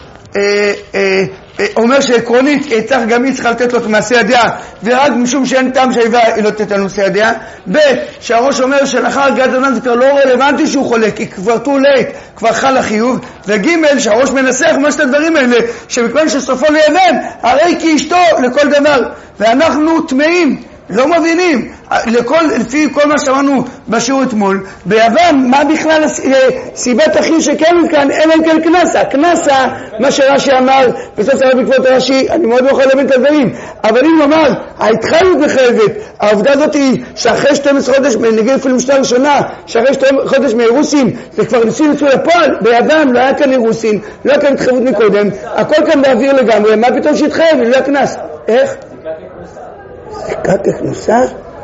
אומר שעקרונית צריך גם היא צריכה לתת לו את מעשה הדעה, ורק משום שאין טעם שהיווה היא לא תתת לנו מעשה הדעה. ב', שהראש אומר שלאחר גד הזמן זה כבר לא רלוונטי שהוא חולק, כי כבר too late, כבר חל החיוב. וג', שהראש מנסח ממש את הדברים האלה, שמכיוון שסופו ליבם, הרי כי אשתו לכל דבר. ואנחנו תמאים, לא מבינים, לפי כל מה שאמרנו בשיעור אתמול, ביוון, מה בכלל סיבת החיוב שכן כאן, אלא אם כן כנסה. כנסה, מה שרש"י אמר, בסוף הרב בעקבות רש"י, אני מאוד לא יכול להבין את הדברים, אבל אם אמר, ההתחייבות מחייבת, העובדה הזאת היא שאחרי 12 חודש, נגיד אפילו משנה ראשונה, שאחרי 12 חודש מאירוסין, זה כבר ניסוי יצאו לפועל, ביוון לא היה כאן אירוסין, לא היה כאן התחייבות מקודם, הכל כאן באוויר לגמרי, מה פתאום שהתחייב, לא היה כנס. איך? זיקת הכנוסה?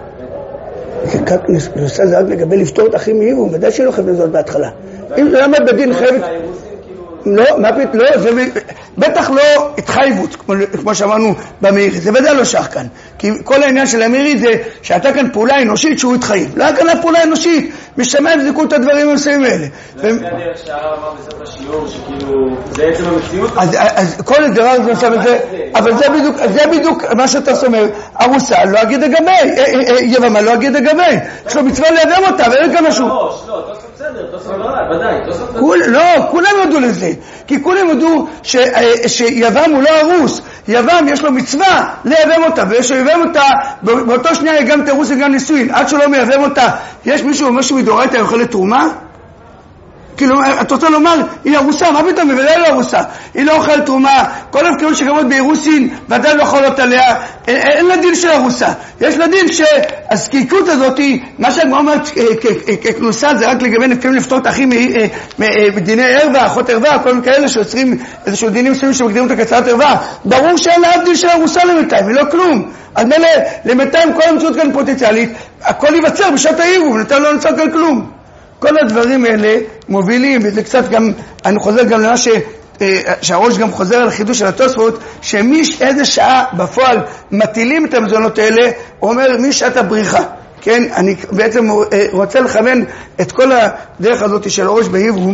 זיקת הכנוסה זה רק לגבי לפתור את אחים מאירו, ודאי שלא חייב לזאת בהתחלה. אם למה בדין חייבת... לא, מה פתאום? לא, זה בטח לא התחייבות, כמו שאמרנו במאירי, זה ודאי לא שייך כאן. כי כל העניין של המאירי זה שהייתה כאן פעולה אנושית שהוא התחייב. לא היה כאן פעולה אנושית, משמיים זיקו את הדברים המסוימים האלה. זה הדרך שהרב אמר בסוף השיעור, שכאילו, זה עצם המציאות? אז כל דבר זה נושא בזה, אבל זה בדיוק מה שאתה אומר, ארוסה לא אגיד לגבי, יבמה לא אגיד לגבי, יש לו מצווה לידם אותה, ואין כאן משהו. לא, תוספות בסדר, תוספות ודאי, לא, כולם יודו לזה, כי כולם יודו שיבם הוא לא ארוס, יבם יש לו מצווה ליבם אותה, ויש לו יבם אותה, באותו שנייה גם תירוס וגם נישואין, עד שלא מייבם אותה, יש מישהו אומר שמדאורייתא יאכל לתרומה? כאילו, את רוצה לומר, היא ארוסה, מה פתאום? בוודאי לא ארוסה. היא לא אוכלת תרומה, כל הפקרות שקרות באירוסין, ודאי לא אוכלות עליה, אין לה דין של ארוסה. יש לה דין שהזקיקות הזאת, מה שהגמרא אומרת ככנוסה, זה רק לגבי נפקאים לפתור את אחים בדיני ערווה, אחות ערווה, כל מיני כאלה שיוצרים איזשהו דינים מסוימים שמגדירים את הקצרת ערווה. ברור שאין לה דין של ארוסה למתיים, היא לא כלום. אז מלא, למתיים כל המציאות כאן פוטנציאלית, הכל ייווצר בשעת העירוב, ונתן לא נוצר כאן כלום. כל הדברים האלה מובילים, וזה קצת גם, אני חוזר גם למה שהראש גם חוזר על החידוש של התוספות, איזה שעה בפועל מטילים את המזונות האלה, הוא אומר משעת הבריחה. כן, אני בעצם רוצה לכוון את כל הדרך הזאת של הראש בהיברום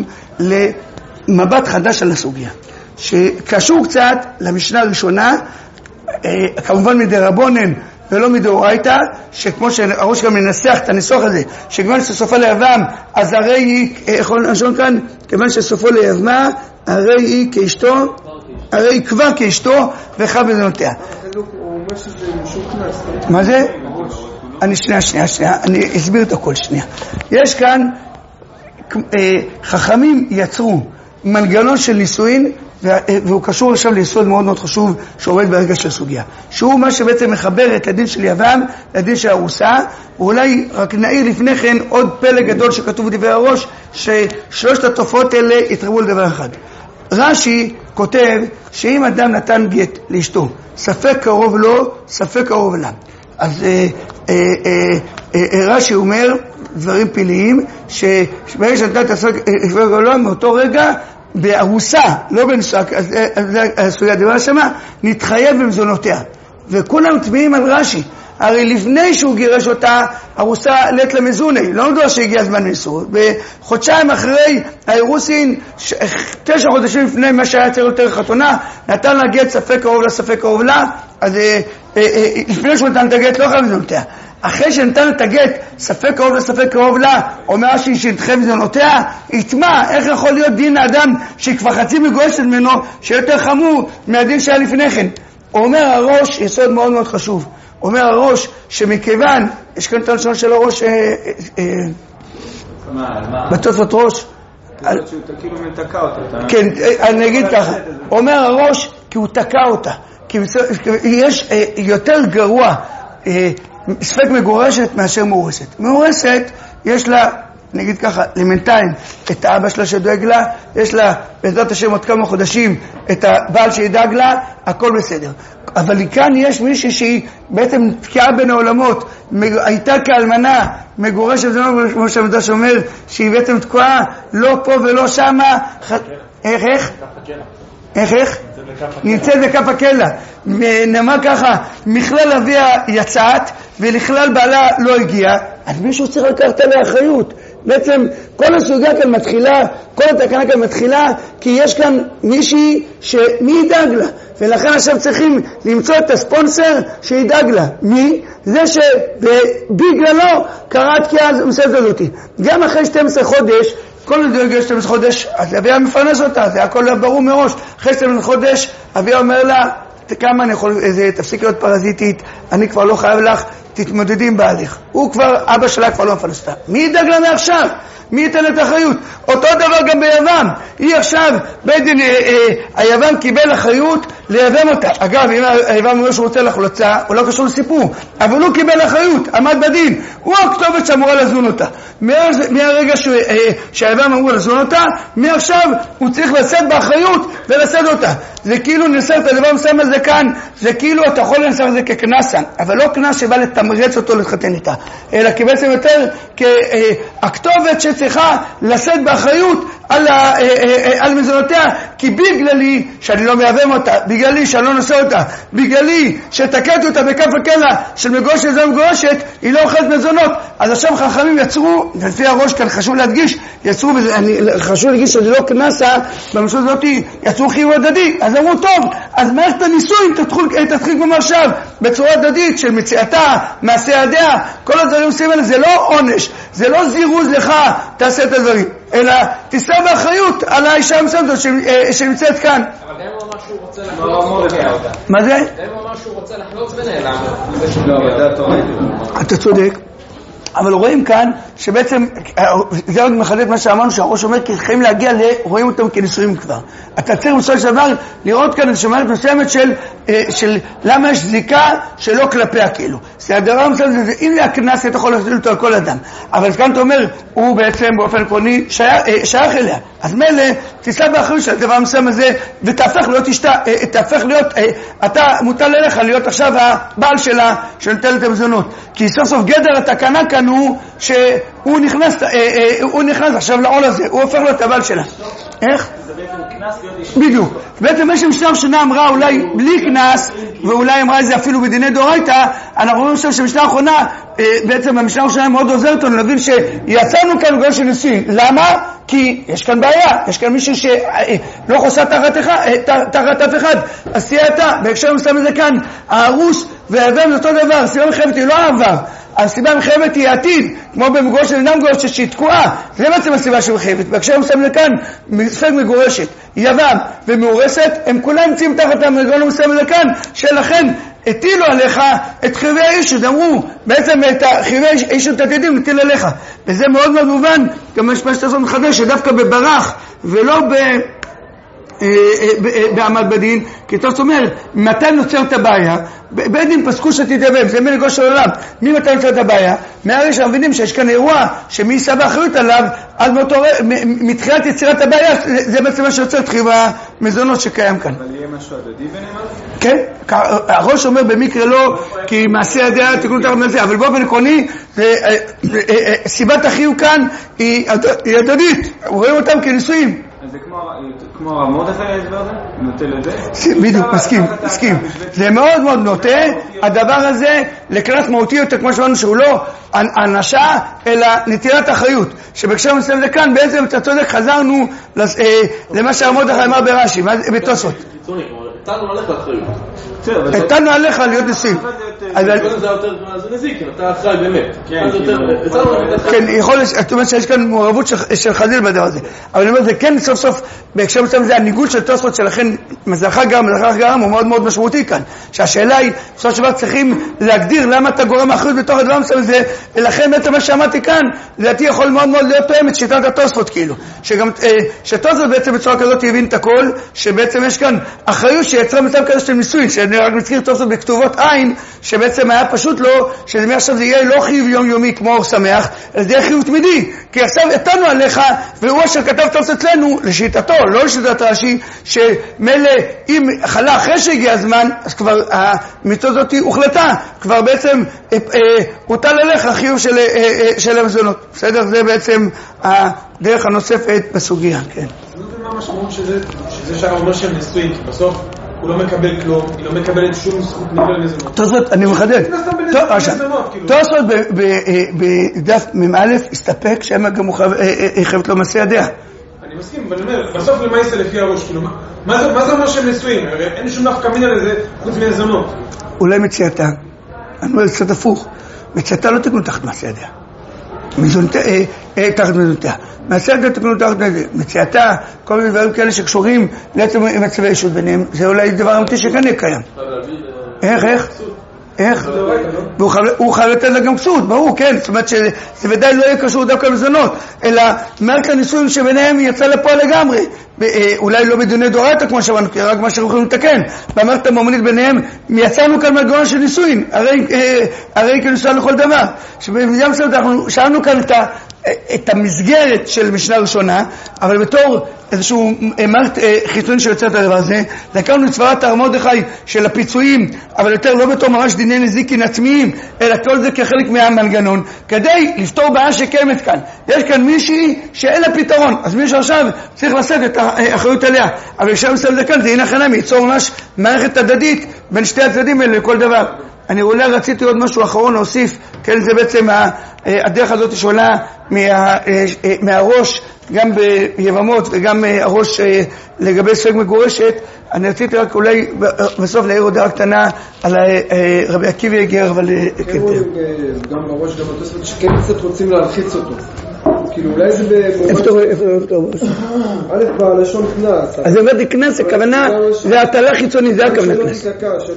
למבט חדש על הסוגיה, שקשור קצת למשנה הראשונה, כמובן מדרבנן, ולא מדאורייתא, שכמו שהראש גם מנסח את הניסוח הזה, שכיוון שסופו ליבם, אז הרי היא, יכול לשון כאן, כיוון שסופו ליבמה, הרי היא כאשתו, הרי היא כבר כאשתו, וחייב בזונותיה. הוא אומר שזה משהו כנס. מה זה? שנייה, אני אסביר את הכל שנייה. יש כאן, חכמים יצרו מנגנון של נישואין, והוא קשור עכשיו ליסוד מאוד מאוד חשוב שעובד ברגע של סוגיה, שהוא מה שבעצם מחבר את הדין של יבם לדין של ארוסה. ואולי רק נעיר לפני כן עוד פלא גדול שכתוב בדברי הראש, ששלושת התופעות האלה יתרבו לדבר אחד. רש"י כותב שאם אדם נתן גט לאשתו, ספק קרוב לו, ספק קרוב לה, אז רש"י אומר דברים פלאיים, שברגע שנתן את הספק קרוב לו, מאותו רגע בארוסה, לא בנשוא, אז הסוגיה דבר שמה, נתחייב במזונותיה. וכולם תמיעים על רש"י. הרי לפני שהוא גירש אותה, ארוסה לית למזוני, לא נדוע שהגיע הזמן נישוא. בחודשיים אחרי האירוסין, 9 חודשים לפני מה שהיה צריך יותר חתונה, נתן לה גט ספק קרוב לה, ספק קרוב לה, אז לפני שהוא נתן את הגט לא חייב במזונותיה. אחרי שנתן את הגט, ספק קרוב לספק קרוב לה, אומר שהיא שתחייב במזונותיה, יתמה, איך יכול להיות דין האדם שהיא כבר חצי מגויסת ממנו, שיותר חמור מהדין שהיה לפני כן. אומר הראש, יסוד מאוד מאוד חשוב, אומר הראש שמכיוון, יש כאן את הלשון של הראש, בתוספות ראש, כאילו מתקע אותה. כן, אני אגיד ככה, אומר הראש כי הוא תקע אותה, כי יש יותר גרוע, ספק מגורשת מאשר מאורסת. מאורסת יש לה נגיד ככה, למנתיים, את האבא שלה שדואג לה, יש לה בעזרת השם עוד כמה חודשים את הבעל שידאג לה, הכל בסדר. אבל כאן יש מישהי שהיא בעצם תקיעה בין העולמות, הייתה כאלמנה, מגורשת, כמו שהמדרש אומר, שהיא בעצם תקועה, לא פה ולא שמה. איך? נמצאת בכף הקלע. נאמר ככה, מכלל אביה יצאת ולכלל בעלה לא הגיע, אז מישהו צריך לקחת עליה אחריות. בעצם כל הסוגיה כאן מתחילה, כל התקנה כאן מתחילה, כי יש כאן מישהי שמי ידאג לה, ולכן עכשיו צריכים למצוא את הספונסר שידאג לה. מי? זה שבגללו קרה התקיעה המסוימת הזאת. גם אחרי 12 חודש, כל דואג 12 חודש, אז אביה מפרנס אותה, זה הכל ברור מראש. אחרי 12 חודש, אביה אומר לה, כמה אני יכול, תפסיק להיות פרזיטית, אני כבר לא חייב לך, תתמודדי עם בעליך. הוא כבר, אבא שלה כבר לא מפרנס אותה. מי ידאג לה מעכשיו? מי ייתן את האחריות? אותו דבר גם ביוון. היא עכשיו, בית דין, היוון קיבל אחריות ליבם אותה. אגב, אם היוון אומר שהוא רוצה לחלוצה, הוא לא קשור לסיפור, אבל הוא קיבל אחריות, עמד בדין. הוא הכתובת שאמורה לזון אותה. מהרגע שהיוון אמור לזון אותה, מעכשיו הוא צריך לשאת באחריות ולשאת אותה. זה כאילו נסר את הדבר מסוים הזה כאן, זה כאילו אתה יכול לנסר את זה ככנסן, אבל לא כנס שבא לתמרץ אותו להתחתן איתה, אלא כבעצם יותר כהכתובת שצריכה לשאת באחריות על מזונותיה, כי בגללי שאני לא מייבם אותה, בגללי שאני לא נושא אותה, בגללי שתקעתי אותה בכף הקלע של מגורשת זו מגורשת, היא לא אוכלת מזונות. אז עכשיו חכמים יצרו, לפי הראש כאן חשוב להדגיש, חשוב להדגיש שזה לא כנסה, במשל הזאת יצרו חיוב הדדי. אז אמרו טוב, אז מערכת הניסויים תתחיל כמו עכשיו, בצורה הדדית של מציאתה, מעשה ידיה, כל הדברים עושים האלה, זה לא עונש, זה לא זירוז לך, תעשה את הדברים, אלא תישא באחריות על האישה המסוימת שנמצאת כאן. אבל גם הוא אמר שהוא רוצה לחלוץ ונעלם. מה זה? גם הוא אמר שהוא רוצה לחלוץ ונעלם. אתה צודק. אבל רואים כאן שבעצם, זה עוד מחדד מה שאמרנו, שהראש אומר כי חייבים להגיע רואים אותם כנישואים כבר. אתה צריך בסופו של דבר לראות כאן איזושהי מערכת מסוימת של למה יש זיקה שלא כלפיה כאילו. זה הדבר מסוים, אם להכנס אתה יכול להחזיר אותו על כל אדם. אבל כאן אתה אומר, הוא בעצם באופן עקרוני שייך אליה. אז מילא תישא באחריות של הדבר מסוים הזה, ותהפך להיות תהפך להיות, אתה מוטל אליך להיות עכשיו הבעל שלה שנותן את המזונות. כי סוף סוף גדר התקנה כאן הוא שהוא נכנס עכשיו לעול הזה, הוא הופך להיות הבעל שלה. איך? זה בעצם כנס להיות אישה. בדיוק. בעצם יש משנה שנה אמרה אולי בלי כנס, ואולי אמרה את זה אפילו בדיני דורייתא. אנחנו רואים עכשיו שמשנה האחרונה, בעצם המשנה הראשונה מאוד עוזרת לנו להבין שיצאנו כאן גול של נישואין. למה? כי יש כאן בעיה, יש כאן מישהו שלא חוסה תחת אף אחד. אז תהיה אתה, בהקשר מסתם את זה כאן, הארוס והיבם זה אותו דבר, הסיבה מחייבת היא לא העבר, הסיבה המחייבת היא העתיד, כמו במגורשת אינם גורשת שהיא תקועה, זה בעצם הסיבה שמחייבת. בהקשר מסתם את זה כאן, ספק מגורשת, יבם ומאורסת, הם כולם נמצאים תחת המגורשת מסתם את זה כאן, שלכן הטילו עליך את חיובי האישות, אמרו, בעצם את חיובי האישות עתידים נטיל עליך. וזה מאוד מאוד מובן, גם יש מה שתעשות מחדש, שדווקא בברח ולא בעמד בדין, כי אתה אומר, מתי נוצר את הבעיה? בית דין פסקו שתתייבם, זה מנהגו של עולם. ממתי נוצר את הבעיה? מהרגע שאנחנו מבינים שיש כאן אירוע שמי יישא באחריות עליו, אז מתחילת יצירת הבעיה, זה בעצם מה שיוצר את חיוב המזונות שקיים כאן. אבל יהיה משהו הדדי ביניהם? כן, הראש אומר במקרה לא, כי מעשה ידיה תיקון תחת מעשה, אבל באופן עקרוני, סיבת החיוב כאן היא הדדית, רואים אותם כנישואים. זה כמו הרב מרדכי ההסבר הזה? נוטה לזה? בדיוק, מסכים. זה מאוד מאוד נוטה, הדבר הזה לקנס מהותי יותר, כמו שאמרנו שהוא לא אנשה, אלא נטילת אחריות. שבקשר מסוים זה כאן, בעצם אתה צודק, חזרנו למה שהרב מרדכי אמר ברש"י, בתוספות. נתנו עליך אחריות. נתנו עליך להיות נשואים. זה יותר נזיק, אתה אחראי באמת. כן, יכול להיות, זאת אומרת שיש כאן מעורבות של חזיל בדבר הזה. אבל אני אומר, זה כן סוף סוף, בהקשר מסוים זה הניגוד של תוספות שלכן מזרחה גרם הוא מאוד מאוד משמעותי כאן. שהשאלה היא, בסופו של דבר צריכים להגדיר למה אתה גורם האחריות בתוך הדבר מסוים הזה, ולכן בעצם מה שאמרתי כאן, לדעתי יכול מאוד מאוד להיות תואם את שיטת התוספות כאילו. שתוספות בעצם בצורה כזאת יבין את הכל, שבעצם יש כאן אחריות שיצרה מצב כזה של נישואין, שאני רק מזכיר טוב טוב בכתובות עין, שבעצם היה פשוט לא, שזה מעכשיו זה יהיה לא חיוב יומיומי כמו אור שמח, אלא זה יהיה חיוב תמידי, כי עכשיו הטענו עליך, והוא אשר כתב טוב אצלנו, לשיטתו, לא לשיטת רש"י, שמילא אם חלה אחרי שהגיע הזמן, אז כבר המצווה הזאת הוחלטה, כבר בעצם הוטל עליך חיוב של המזונות. בסדר? זה בעצם הדרך הנוספת בסוגיה, כן. אז מה המשמעות שזה שהרב אומר שהם נשואים, כי בסוף הוא לא מקבל כלום, היא לא מקבלת שום זכות נגד מזונות. תוספות, אני מחדד. תוספות בדף מ"א הסתפק שהם גם חייבת לו מעשה ידיה. אני מסכים, אבל אני אומר, בסוף למה יעשה לפי הראש? מה זה אומר שהם נשואים? אין שום נפקא מינה לזה חוץ מזונות. אולי מציאתה, אני אומר קצת הפוך, מציאתה לא תקנו תחת מעשה ידיה. תחת מזונותיה. מעשה ידיה תקנו תחת מציאתה, כל מיני דברים כאלה שקשורים לעצם מצבי אישות ביניהם, זה אולי דבר אמיתי שכן קיים. איך? והוא חייב לתת לה גם כסות, ברור, כן, זאת אומרת שזה ודאי לא יהיה קשור דווקא לזונות, אלא מערכת הנישואים שביניהם יצא לפה לגמרי, אולי לא בדיני דורייתא כמו שאמרנו, כי רק מה שאנחנו יכולים לתקן, במערכת הממונית ביניהם, יצאנו כאן מהגאון של נישואים, הרי כנישואה לכל דבר, שבמידה מסוימת אנחנו שאלנו כאן את המסגרת של משנה ראשונה, אבל בתור איזשהו מערכת חיצונית שיוצאת הדבר הזה, לקחנו את סברת הרב מרדכי של הפיצויים, אבל יותר לא בתור ממש דיני נזיקין עצמיים, אלא כל זה כחלק מהמנגנון, כדי לפתור בעיה שקיימת כאן. יש כאן מישהי שאין לה פתרון, אז מישהו עכשיו צריך לשאת את האחריות עליה, אבל אפשר מסתכל זה כאן, זה הנה חנמי, ייצור ממש מערכת הדדית בין שתי הצדדים האלה לכל דבר. אני אולי רציתי עוד משהו אחרון להוסיף, כן, זה בעצם הדרך הזאת שעולה מהראש, גם ביבמות וגם הראש לגבי סוג מגורשת. אני רציתי רק אולי בסוף להעיר הודעה קטנה על רבי עקיבא איגר, אבל גם בראש, גם בתוספות, שכן קצת רוצים להלחיץ אותו. כאילו אולי זה במובן א' בלשון כנס. אז זה אומר כנס, הכוונה זה הטלה חיצונית, זה הכוונה כנס.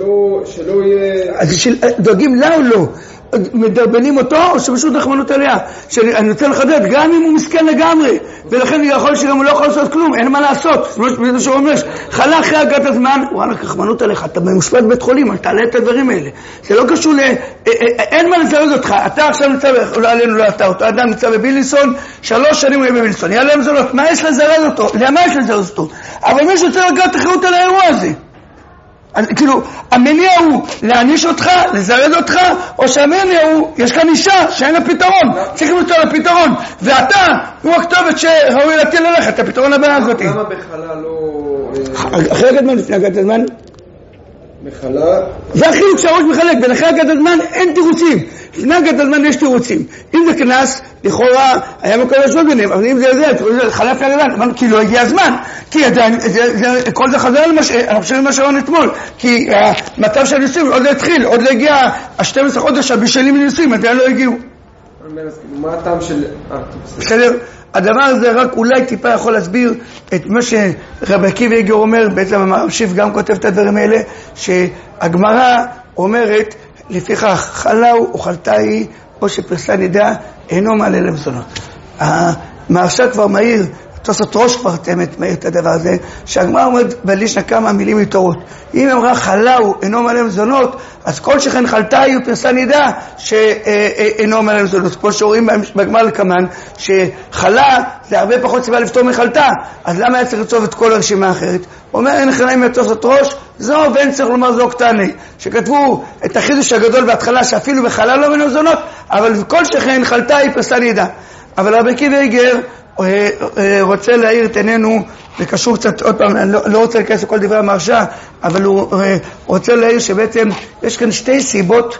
שלא יהיה... אז דואגים לה או לא? מדרבנים אותו או שפשוט רחמנות עליה? אני רוצה לחדד, גם אם הוא מסכן לגמרי, ולכן יכול שגם הוא לא יכול לעשות כלום, אין מה לעשות. זה שהוא אומר, חלה אחרי הגעת הזמן, וואלה, רחמנות עליך, אתה במשפט בית חולים, אל תעלה את הדברים האלה. זה לא קשור אין מה לזרז אותך, אתה עכשיו נמצא, לא עלינו, לא אתה, אותו אדם נמצא בבילינסון, 3 שנים הוא יהיה בבילינסון, יעלה להם זונות, מה יש לזרז אותו? למה יש לזרז אותו? אבל מישהו צריך לקחת אחריות על האירוע הזה. כאילו, המניע הוא להעניש אותך, לזרז אותך, או שהמניע הוא, יש כאן אישה שאין לה פתרון, צריך למצוא לה פתרון, ואתה הוא הכתובת שראוי להטיל עליך את הפתרון הבא הזאת. למה בחלה לא... אחרי הגעת הזמן, לפני הגעת הזמן? בחלה... זה החילוק שהראש מחלק, בין אחרי הגעת הזמן אין תירוצים, לפני הגעת הזמן יש תירוצים. אם זה כנס, לכאורה היה מקום לשמות ביניהם, אבל אם זה חלף הגעת הזמן, כי לא הגיע הזמן, כי כל זה חזר למה שראינו אתמול, כי המצב של הניסויים עוד לא התחיל, עוד לא הגיע 12 חודש הבישלים מניסויים, עדיין לא הגיעו. מה הטעם של... בסדר, הדבר הזה רק אולי טיפה יכול להסביר את מה שרבי עקיבא איגר אומר, בעצם המשיב גם כותב את הדברים האלה, שהגמרא אומרת, לפיכך חלאו או חלתה היא, או שפרסה נידה, אינו מעלה למזונות. המהרש"א כבר מהיר, תוספות ראש כבר מעיר את הדבר הזה, שהגמרא אומרת בלישנא כמה מילים מיותרות. אם אמרה חלאו אינו מעלה למזונות, אז כל שכן חלתה היא ופרסה נידה שאינו מעלה למזונות. כמו שאומרים בגמרא לקמן, שחלה זה הרבה פחות סיבה לפתור מחלתה, אז למה היה צריך לצוב את כל הרשימה האחרת? הוא אומר אין חלאים מהתוספות ראש, זו ואין צריך לומר זו קטני, שכתבו את החידוש הגדול בהתחלה שאפילו בחלה לא בין המזונות, אבל כל שכן חלתה היא פרסה נידה. אבל רבי עקיבא איגר רוצה להעיר את עינינו, וקשור קצת, עוד פעם, אני לא רוצה להיכנס לכל דברי המהרש"א, אבל הוא רוצה להעיר שבעצם יש כאן 2 סיבות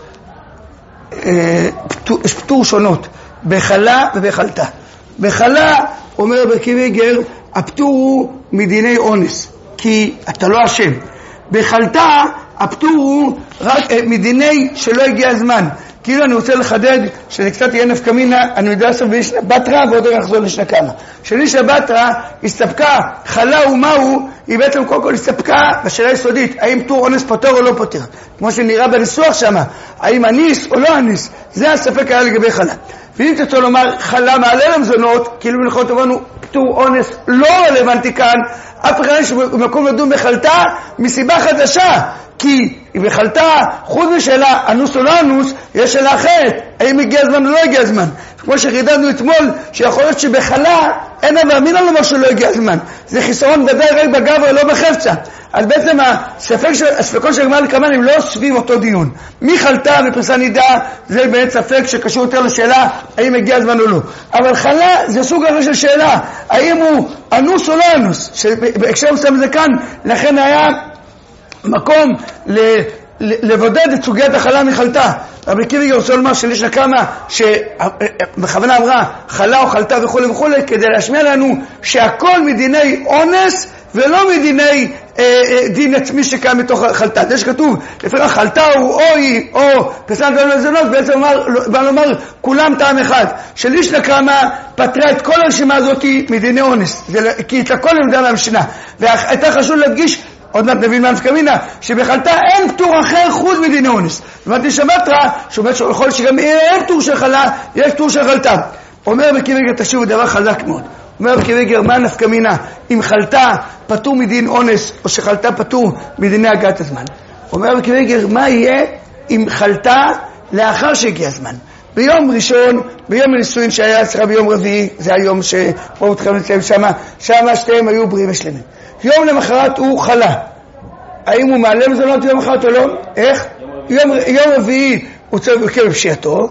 פטור שונות, בחלה ובחלתה. בחלה, אומר רבי עקיבא איגר, הפטור הוא מדיני אונס, כי אתה לא אשם. בחלתה, הפטור הוא רק מדיני שלא הגיע הזמן. כאילו אני רוצה לחדד שזה קצת יהיה נפקא מינה, אני יודע עכשיו בישנה בתרא ועוד רגע נחזור לשנה כמה. שלישנה בתרא הסתפקה חלה ומהו, היא בעצם קודם כל הסתפקה בשאלה יסודית, האם פטור אונס פוטר או לא פוטר. כמו שנראה בניסוח שמה, האם אניס או לא אניס, זה הספק היה לגבי חלה. ואם תצא לומר חלה מעלה למזונות, כאילו מלכות אמרנו פטור אונס לא רלוונטי כאן, אף אחד יש מקום לדון בחלטה מסיבה חדשה, כי בחלטה, חוץ משאלה אנוס או לא אנוס, יש שאלה אחרת, האם הגיע הזמן או לא הגיע הזמן. כמו שחידדנו אתמול, שיכול להיות שבחלה אין אבל מין לומר שלא הגיע הזמן. זה חיסרון ודאי רק בגבר, לא בחפצה. אז בעצם הספקות של הגמרא לקמן הם לא סביב אותו דיון. מי חלטה ופריסה נידה, זה באמת ספק שקשור יותר לשאלה האם הגיע הזמן או לא. אבל חלה זה סוג אחר של שאלה, האם הוא אנוס או לא אנוס. שבהקשר הוא שם את זה כאן, לכן היה מקום לבודד את סוגיית החלה מחלטה. רבי קיביגר רוצה לומר שיש כמה שבכוונה אמרה חלה או חלטה וכו' וכו' כדי להשמיע לנו שהכל מדיני אונס ולא מדיני דין עצמי שקיים מתוך חלטה. זה שכתוב לפי חלטה הוא או היא או פסנת ולזונות, בעצם בא לומר כולם טעם אחד של איש נקרמה פתרה את כל הרשימה הזאת מדיני אונס, כי את הכל למדה מהמשנה. והייתה חשוב להדגיש, עוד מעט נבין מהנפקא מינה, שבחלטה אין פטור אחר חוץ מדיני אונס. למדתי שמטרה שאומרת שיכול שגם אין פטור של חלה, יש פטור של חלטה. אומר בקיביגר, תשאירו דבר חזק מאוד, אומר בקיביגר, מה נפקא מינה אם חלטה פטור מדין אונס או שחלטה פטור מדיני הגעת הזמן? אומר בקיביגר, מה יהיה אם חלטה לאחר שהגיע הזמן? ביום ראשון, ביום הנישואין שהיה אצלך ביום רביעי, זה היום שבואו אתכם לצלם שמה שתיהם היו בריאים ושלמים. יום למחרת הוא חלה, האם הוא מעלה מזונות יום אחרת או לא? איך? יום רביעי הוא צריך לקבל בפשיעתו,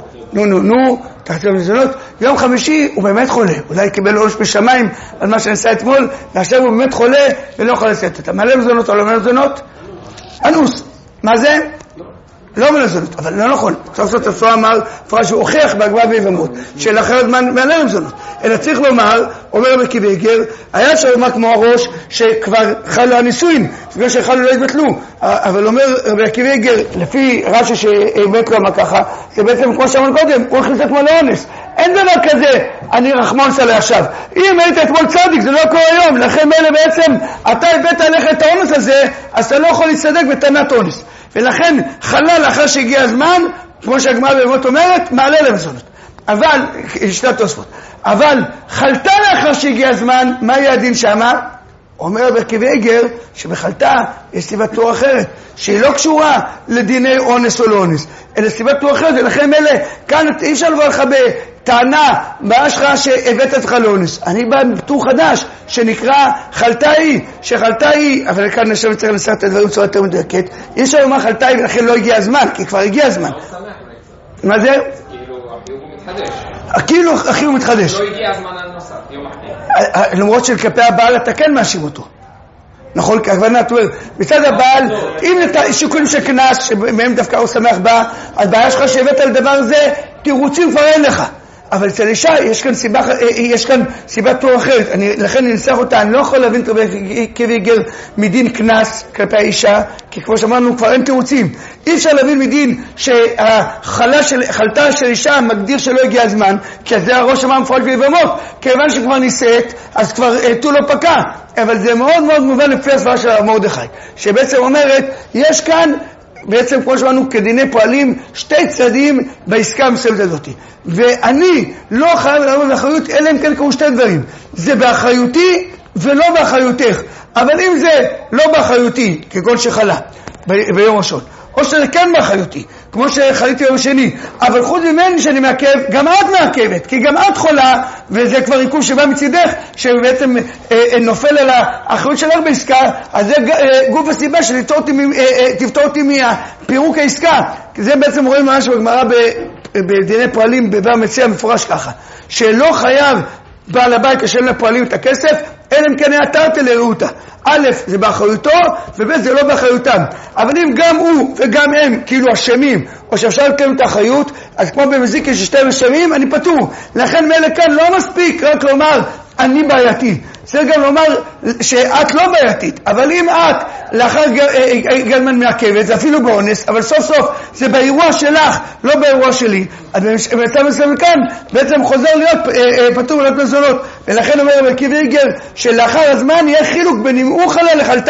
תחת מזונות. יום חמישי הוא באמת חולה, אולי קיבל עונש בשמיים על מה שנעשה אתמול, ועכשיו הוא באמת חולה ולא יכול לצאת. אתה מעלה מזונות או לא מעלה מזונות? אנוס. מה זה? לא מזונות, אבל לא נכון. סוף סוף תפסו אמר, פרש הוא הוכיח בהגמרא ביבמות, שלאחר הזמן מעלה מזונות. אלא צריך לומר, אומר בקיביגר, היה אפשר לומר כמו הראש שכבר חלו הנישואין, בגלל שחלו לא התבטלו. אבל אומר רבי קיביגר, לפי רש"י שבאמת לא אמר ככה, זה בעצם כמו שאמרנו קודם, הוא הכניס את כמו לאונס. אין דבר כזה, אני רחמון סלה עכשיו. אם היית אתמול צדיק, זה לא קורה היום. לכן מילא בעצם, אתה הבאת עליך את האונס הזה, אז אתה לא יכול להצטדק בטענת אונס. ולכן חלה לאחר שהגיע הזמן, כמו שהגמרא ביבמות אומרת, מעלה למזונות. אבל, שתי תוספות, אבל חלטה לאחר שהגיע הזמן, מה יהיה הדין שמה? אומר בקיביגר שבחלטה יש סיבת פטור אחרת, שהיא לא קשורה לדיני אונס או לא אונס, אלא סיבת פטור אחרת. ולכן אלה, כאן אי אפשר לבוא לך בטענה, מה שלך שהבאת אותך לאונס. אני בא בפטור חדש, שנקרא חלטה היא, שחלטה היא, אבל כאן נשב צריך לנסח את הדברים בצורה יותר מדויקת, אי אפשר לומר חלטה היא ולכן לא הגיע הזמן, כי כבר הגיע הזמן. מה זה? כאילו החיוב מתחדש. לא הגיע הזמן הנוסף, יום אחרי. למרות שכלפי הבעל אתה כן מאשים אותו. נכון, כהכוונה, מצד הבעל, אם שיקולים של כנס, שמהם דווקא הוא שמח בה, אז בעיה שלך שהבאת על דבר זה, תירוצים כבר אין לך. אבל אצל אישה יש כאן סיבה פטור אחרת. לכן אני ננסח אותה, אני לא יכול להבין את רבי קיביגר מדין כנס כלפי האישה, כי כמו שאמרנו כבר אין תירוצים. אי אפשר להבין מדין שהחלטה של אישה מגדיר שלא הגיע הזמן, כי זה הראש אמר מפורש ביבמות, כיוון שכבר נישאת, אז כבר תו לא פקע. אבל זה מאוד מאוד מובן לפי הסברה של מרדכי, שבעצם אומרת, יש כאן בעצם כמו שאמרנו כדיני פועלים שתי צדדים בעסקה המסוימת הזאת, ואני לא חייב לעמוד באחריות אלא אם כן קרו שתי דברים, זה באחריותי ולא באחריותך. אבל אם זה לא באחריותי כגון שחלה ביום ראשון, או שזה כן באחריותי כמו שחליתי ביום שני, אבל חוץ ממני שאני מעכב, גם את מעכבת, כי גם את חולה, וזה כבר עיכוב שבא מצידך, שבעצם נופל על האחריות שלך בעסקה, אז זה גוף הסיבה שתפתור אותי מהפירוק העסקה. זה בעצם רואים ממש בגמרא בדיני פועלים בבא מציע מפורש ככה, שלא חייב בעל הבית לשלם לפועלים את הכסף, אלא אם כן היה תרתי לרעותה. א', זה באחריותו, וב', זה לא באחריותם. אבל אם גם הוא וגם הם כאילו אשמים, או שאפשר לקיים את האחריות, אז כמו במזיק יש שתי אשמים, אני פטור. לכן מילא כאן לא מספיק רק לומר אני בעייתי, צריך גם לומר שאת לא בעייתית. אבל אם את לאחר גלמן מעכבת, זה אפילו באונס, אבל סוף סוף זה באירוע שלך, לא באירוע שלי, אז במצב מסוים כאן בעצם חוזר להיות פטור ולהיות מזונות. ולכן אומר בקיביגר שלאחר הזמן יהיה חילוק בין אם הוא חלה לחלטה.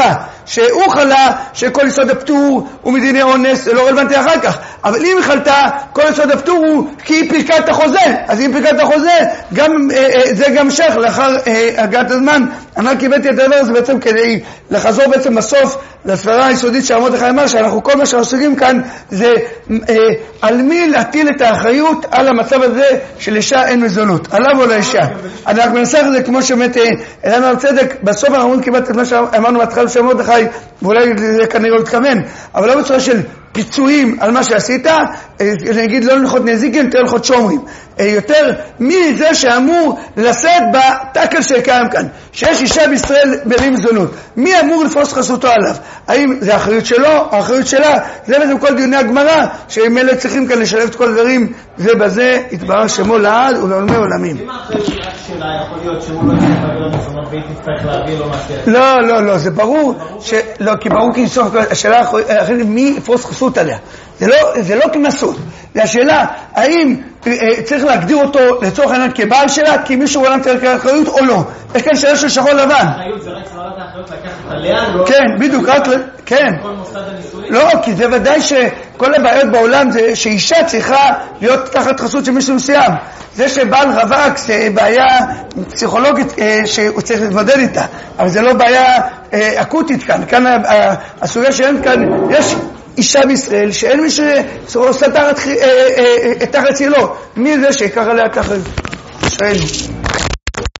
שהוא חלה שכל יסוד הפטור הוא מדיני אונס, זה לא רלוונטי אחר כך. אבל אם חלתה, כל יסוד הפטור הוא כי היא פרקה את החוזה. אז אם פרקה את החוזה, זה גם שייך לאחר הגעת הזמן. אני קיבלתי את הדבר הזה בעצם כדי לחזור בעצם בסוף לסברה היסודית שהמרדכי אמר, שאנחנו כל מה שעוסקים כאן זה על מי להטיל את האחריות על המצב הזה של אישה אין מזונות, עליו או לאישה. אנחנו מנסח את זה כמו שבאמת אלינו על צדק, בסוף אנחנו קיבלת את מה שאמרנו בהתחלה של מרדכי, ואולי זה כנראה לא התכוון, אבל לא בצורה של פיצויים על מה שעשית, נגיד לא ללכות נזיקים, תראה ללכות שומרים. יותר מי זה שאמור לשאת בתקל שקיים כאן, שיש אישה בישראל בלי מזונות, מי אמור לפרוס חסותו עליו? האם זה האחריות שלו, האחריות שלה? זה בעצם כל דיוני הגמרא, שהם אלה צריכים כאן לשלב את כל הדברים, זה בזה יתברר שמו לעד ולעולמי עולמים. אם האחריות שלה יכול להיות שהוא לא יצטרך להביא לו מזונות והיא תצטרך להביא לו מה לא, זה ברור, כי ברור כי סוף השאלה האחרית, מי יפרוס חסות עליה? זה לא כנסות, זה השאלה האם צריך להגדיר אותו לצורך העניין כבעל שלה, כי מישהו בעולם צריך לאחריות או לא. יש כאן שאלה של שחור לבן. האחריות זה רק סברת האחריות לקחת עליה? כן, בדיוק, כן. כל מוסד הנישואים? לא, כי זה ודאי שכל הבעיות בעולם זה שאישה צריכה להיות תחת חסות של מישהו מסוים. זה שבעל רווק זה בעיה פסיכולוגית שהוא צריך להתמודד איתה, אבל זה לא בעיה אקוטית כאן. כאן הסוגיה שאין כאן, יש אישה בישראל שאין מי שעושה תחת צילו, מי זה שיקח עליה תחת? שואלנו.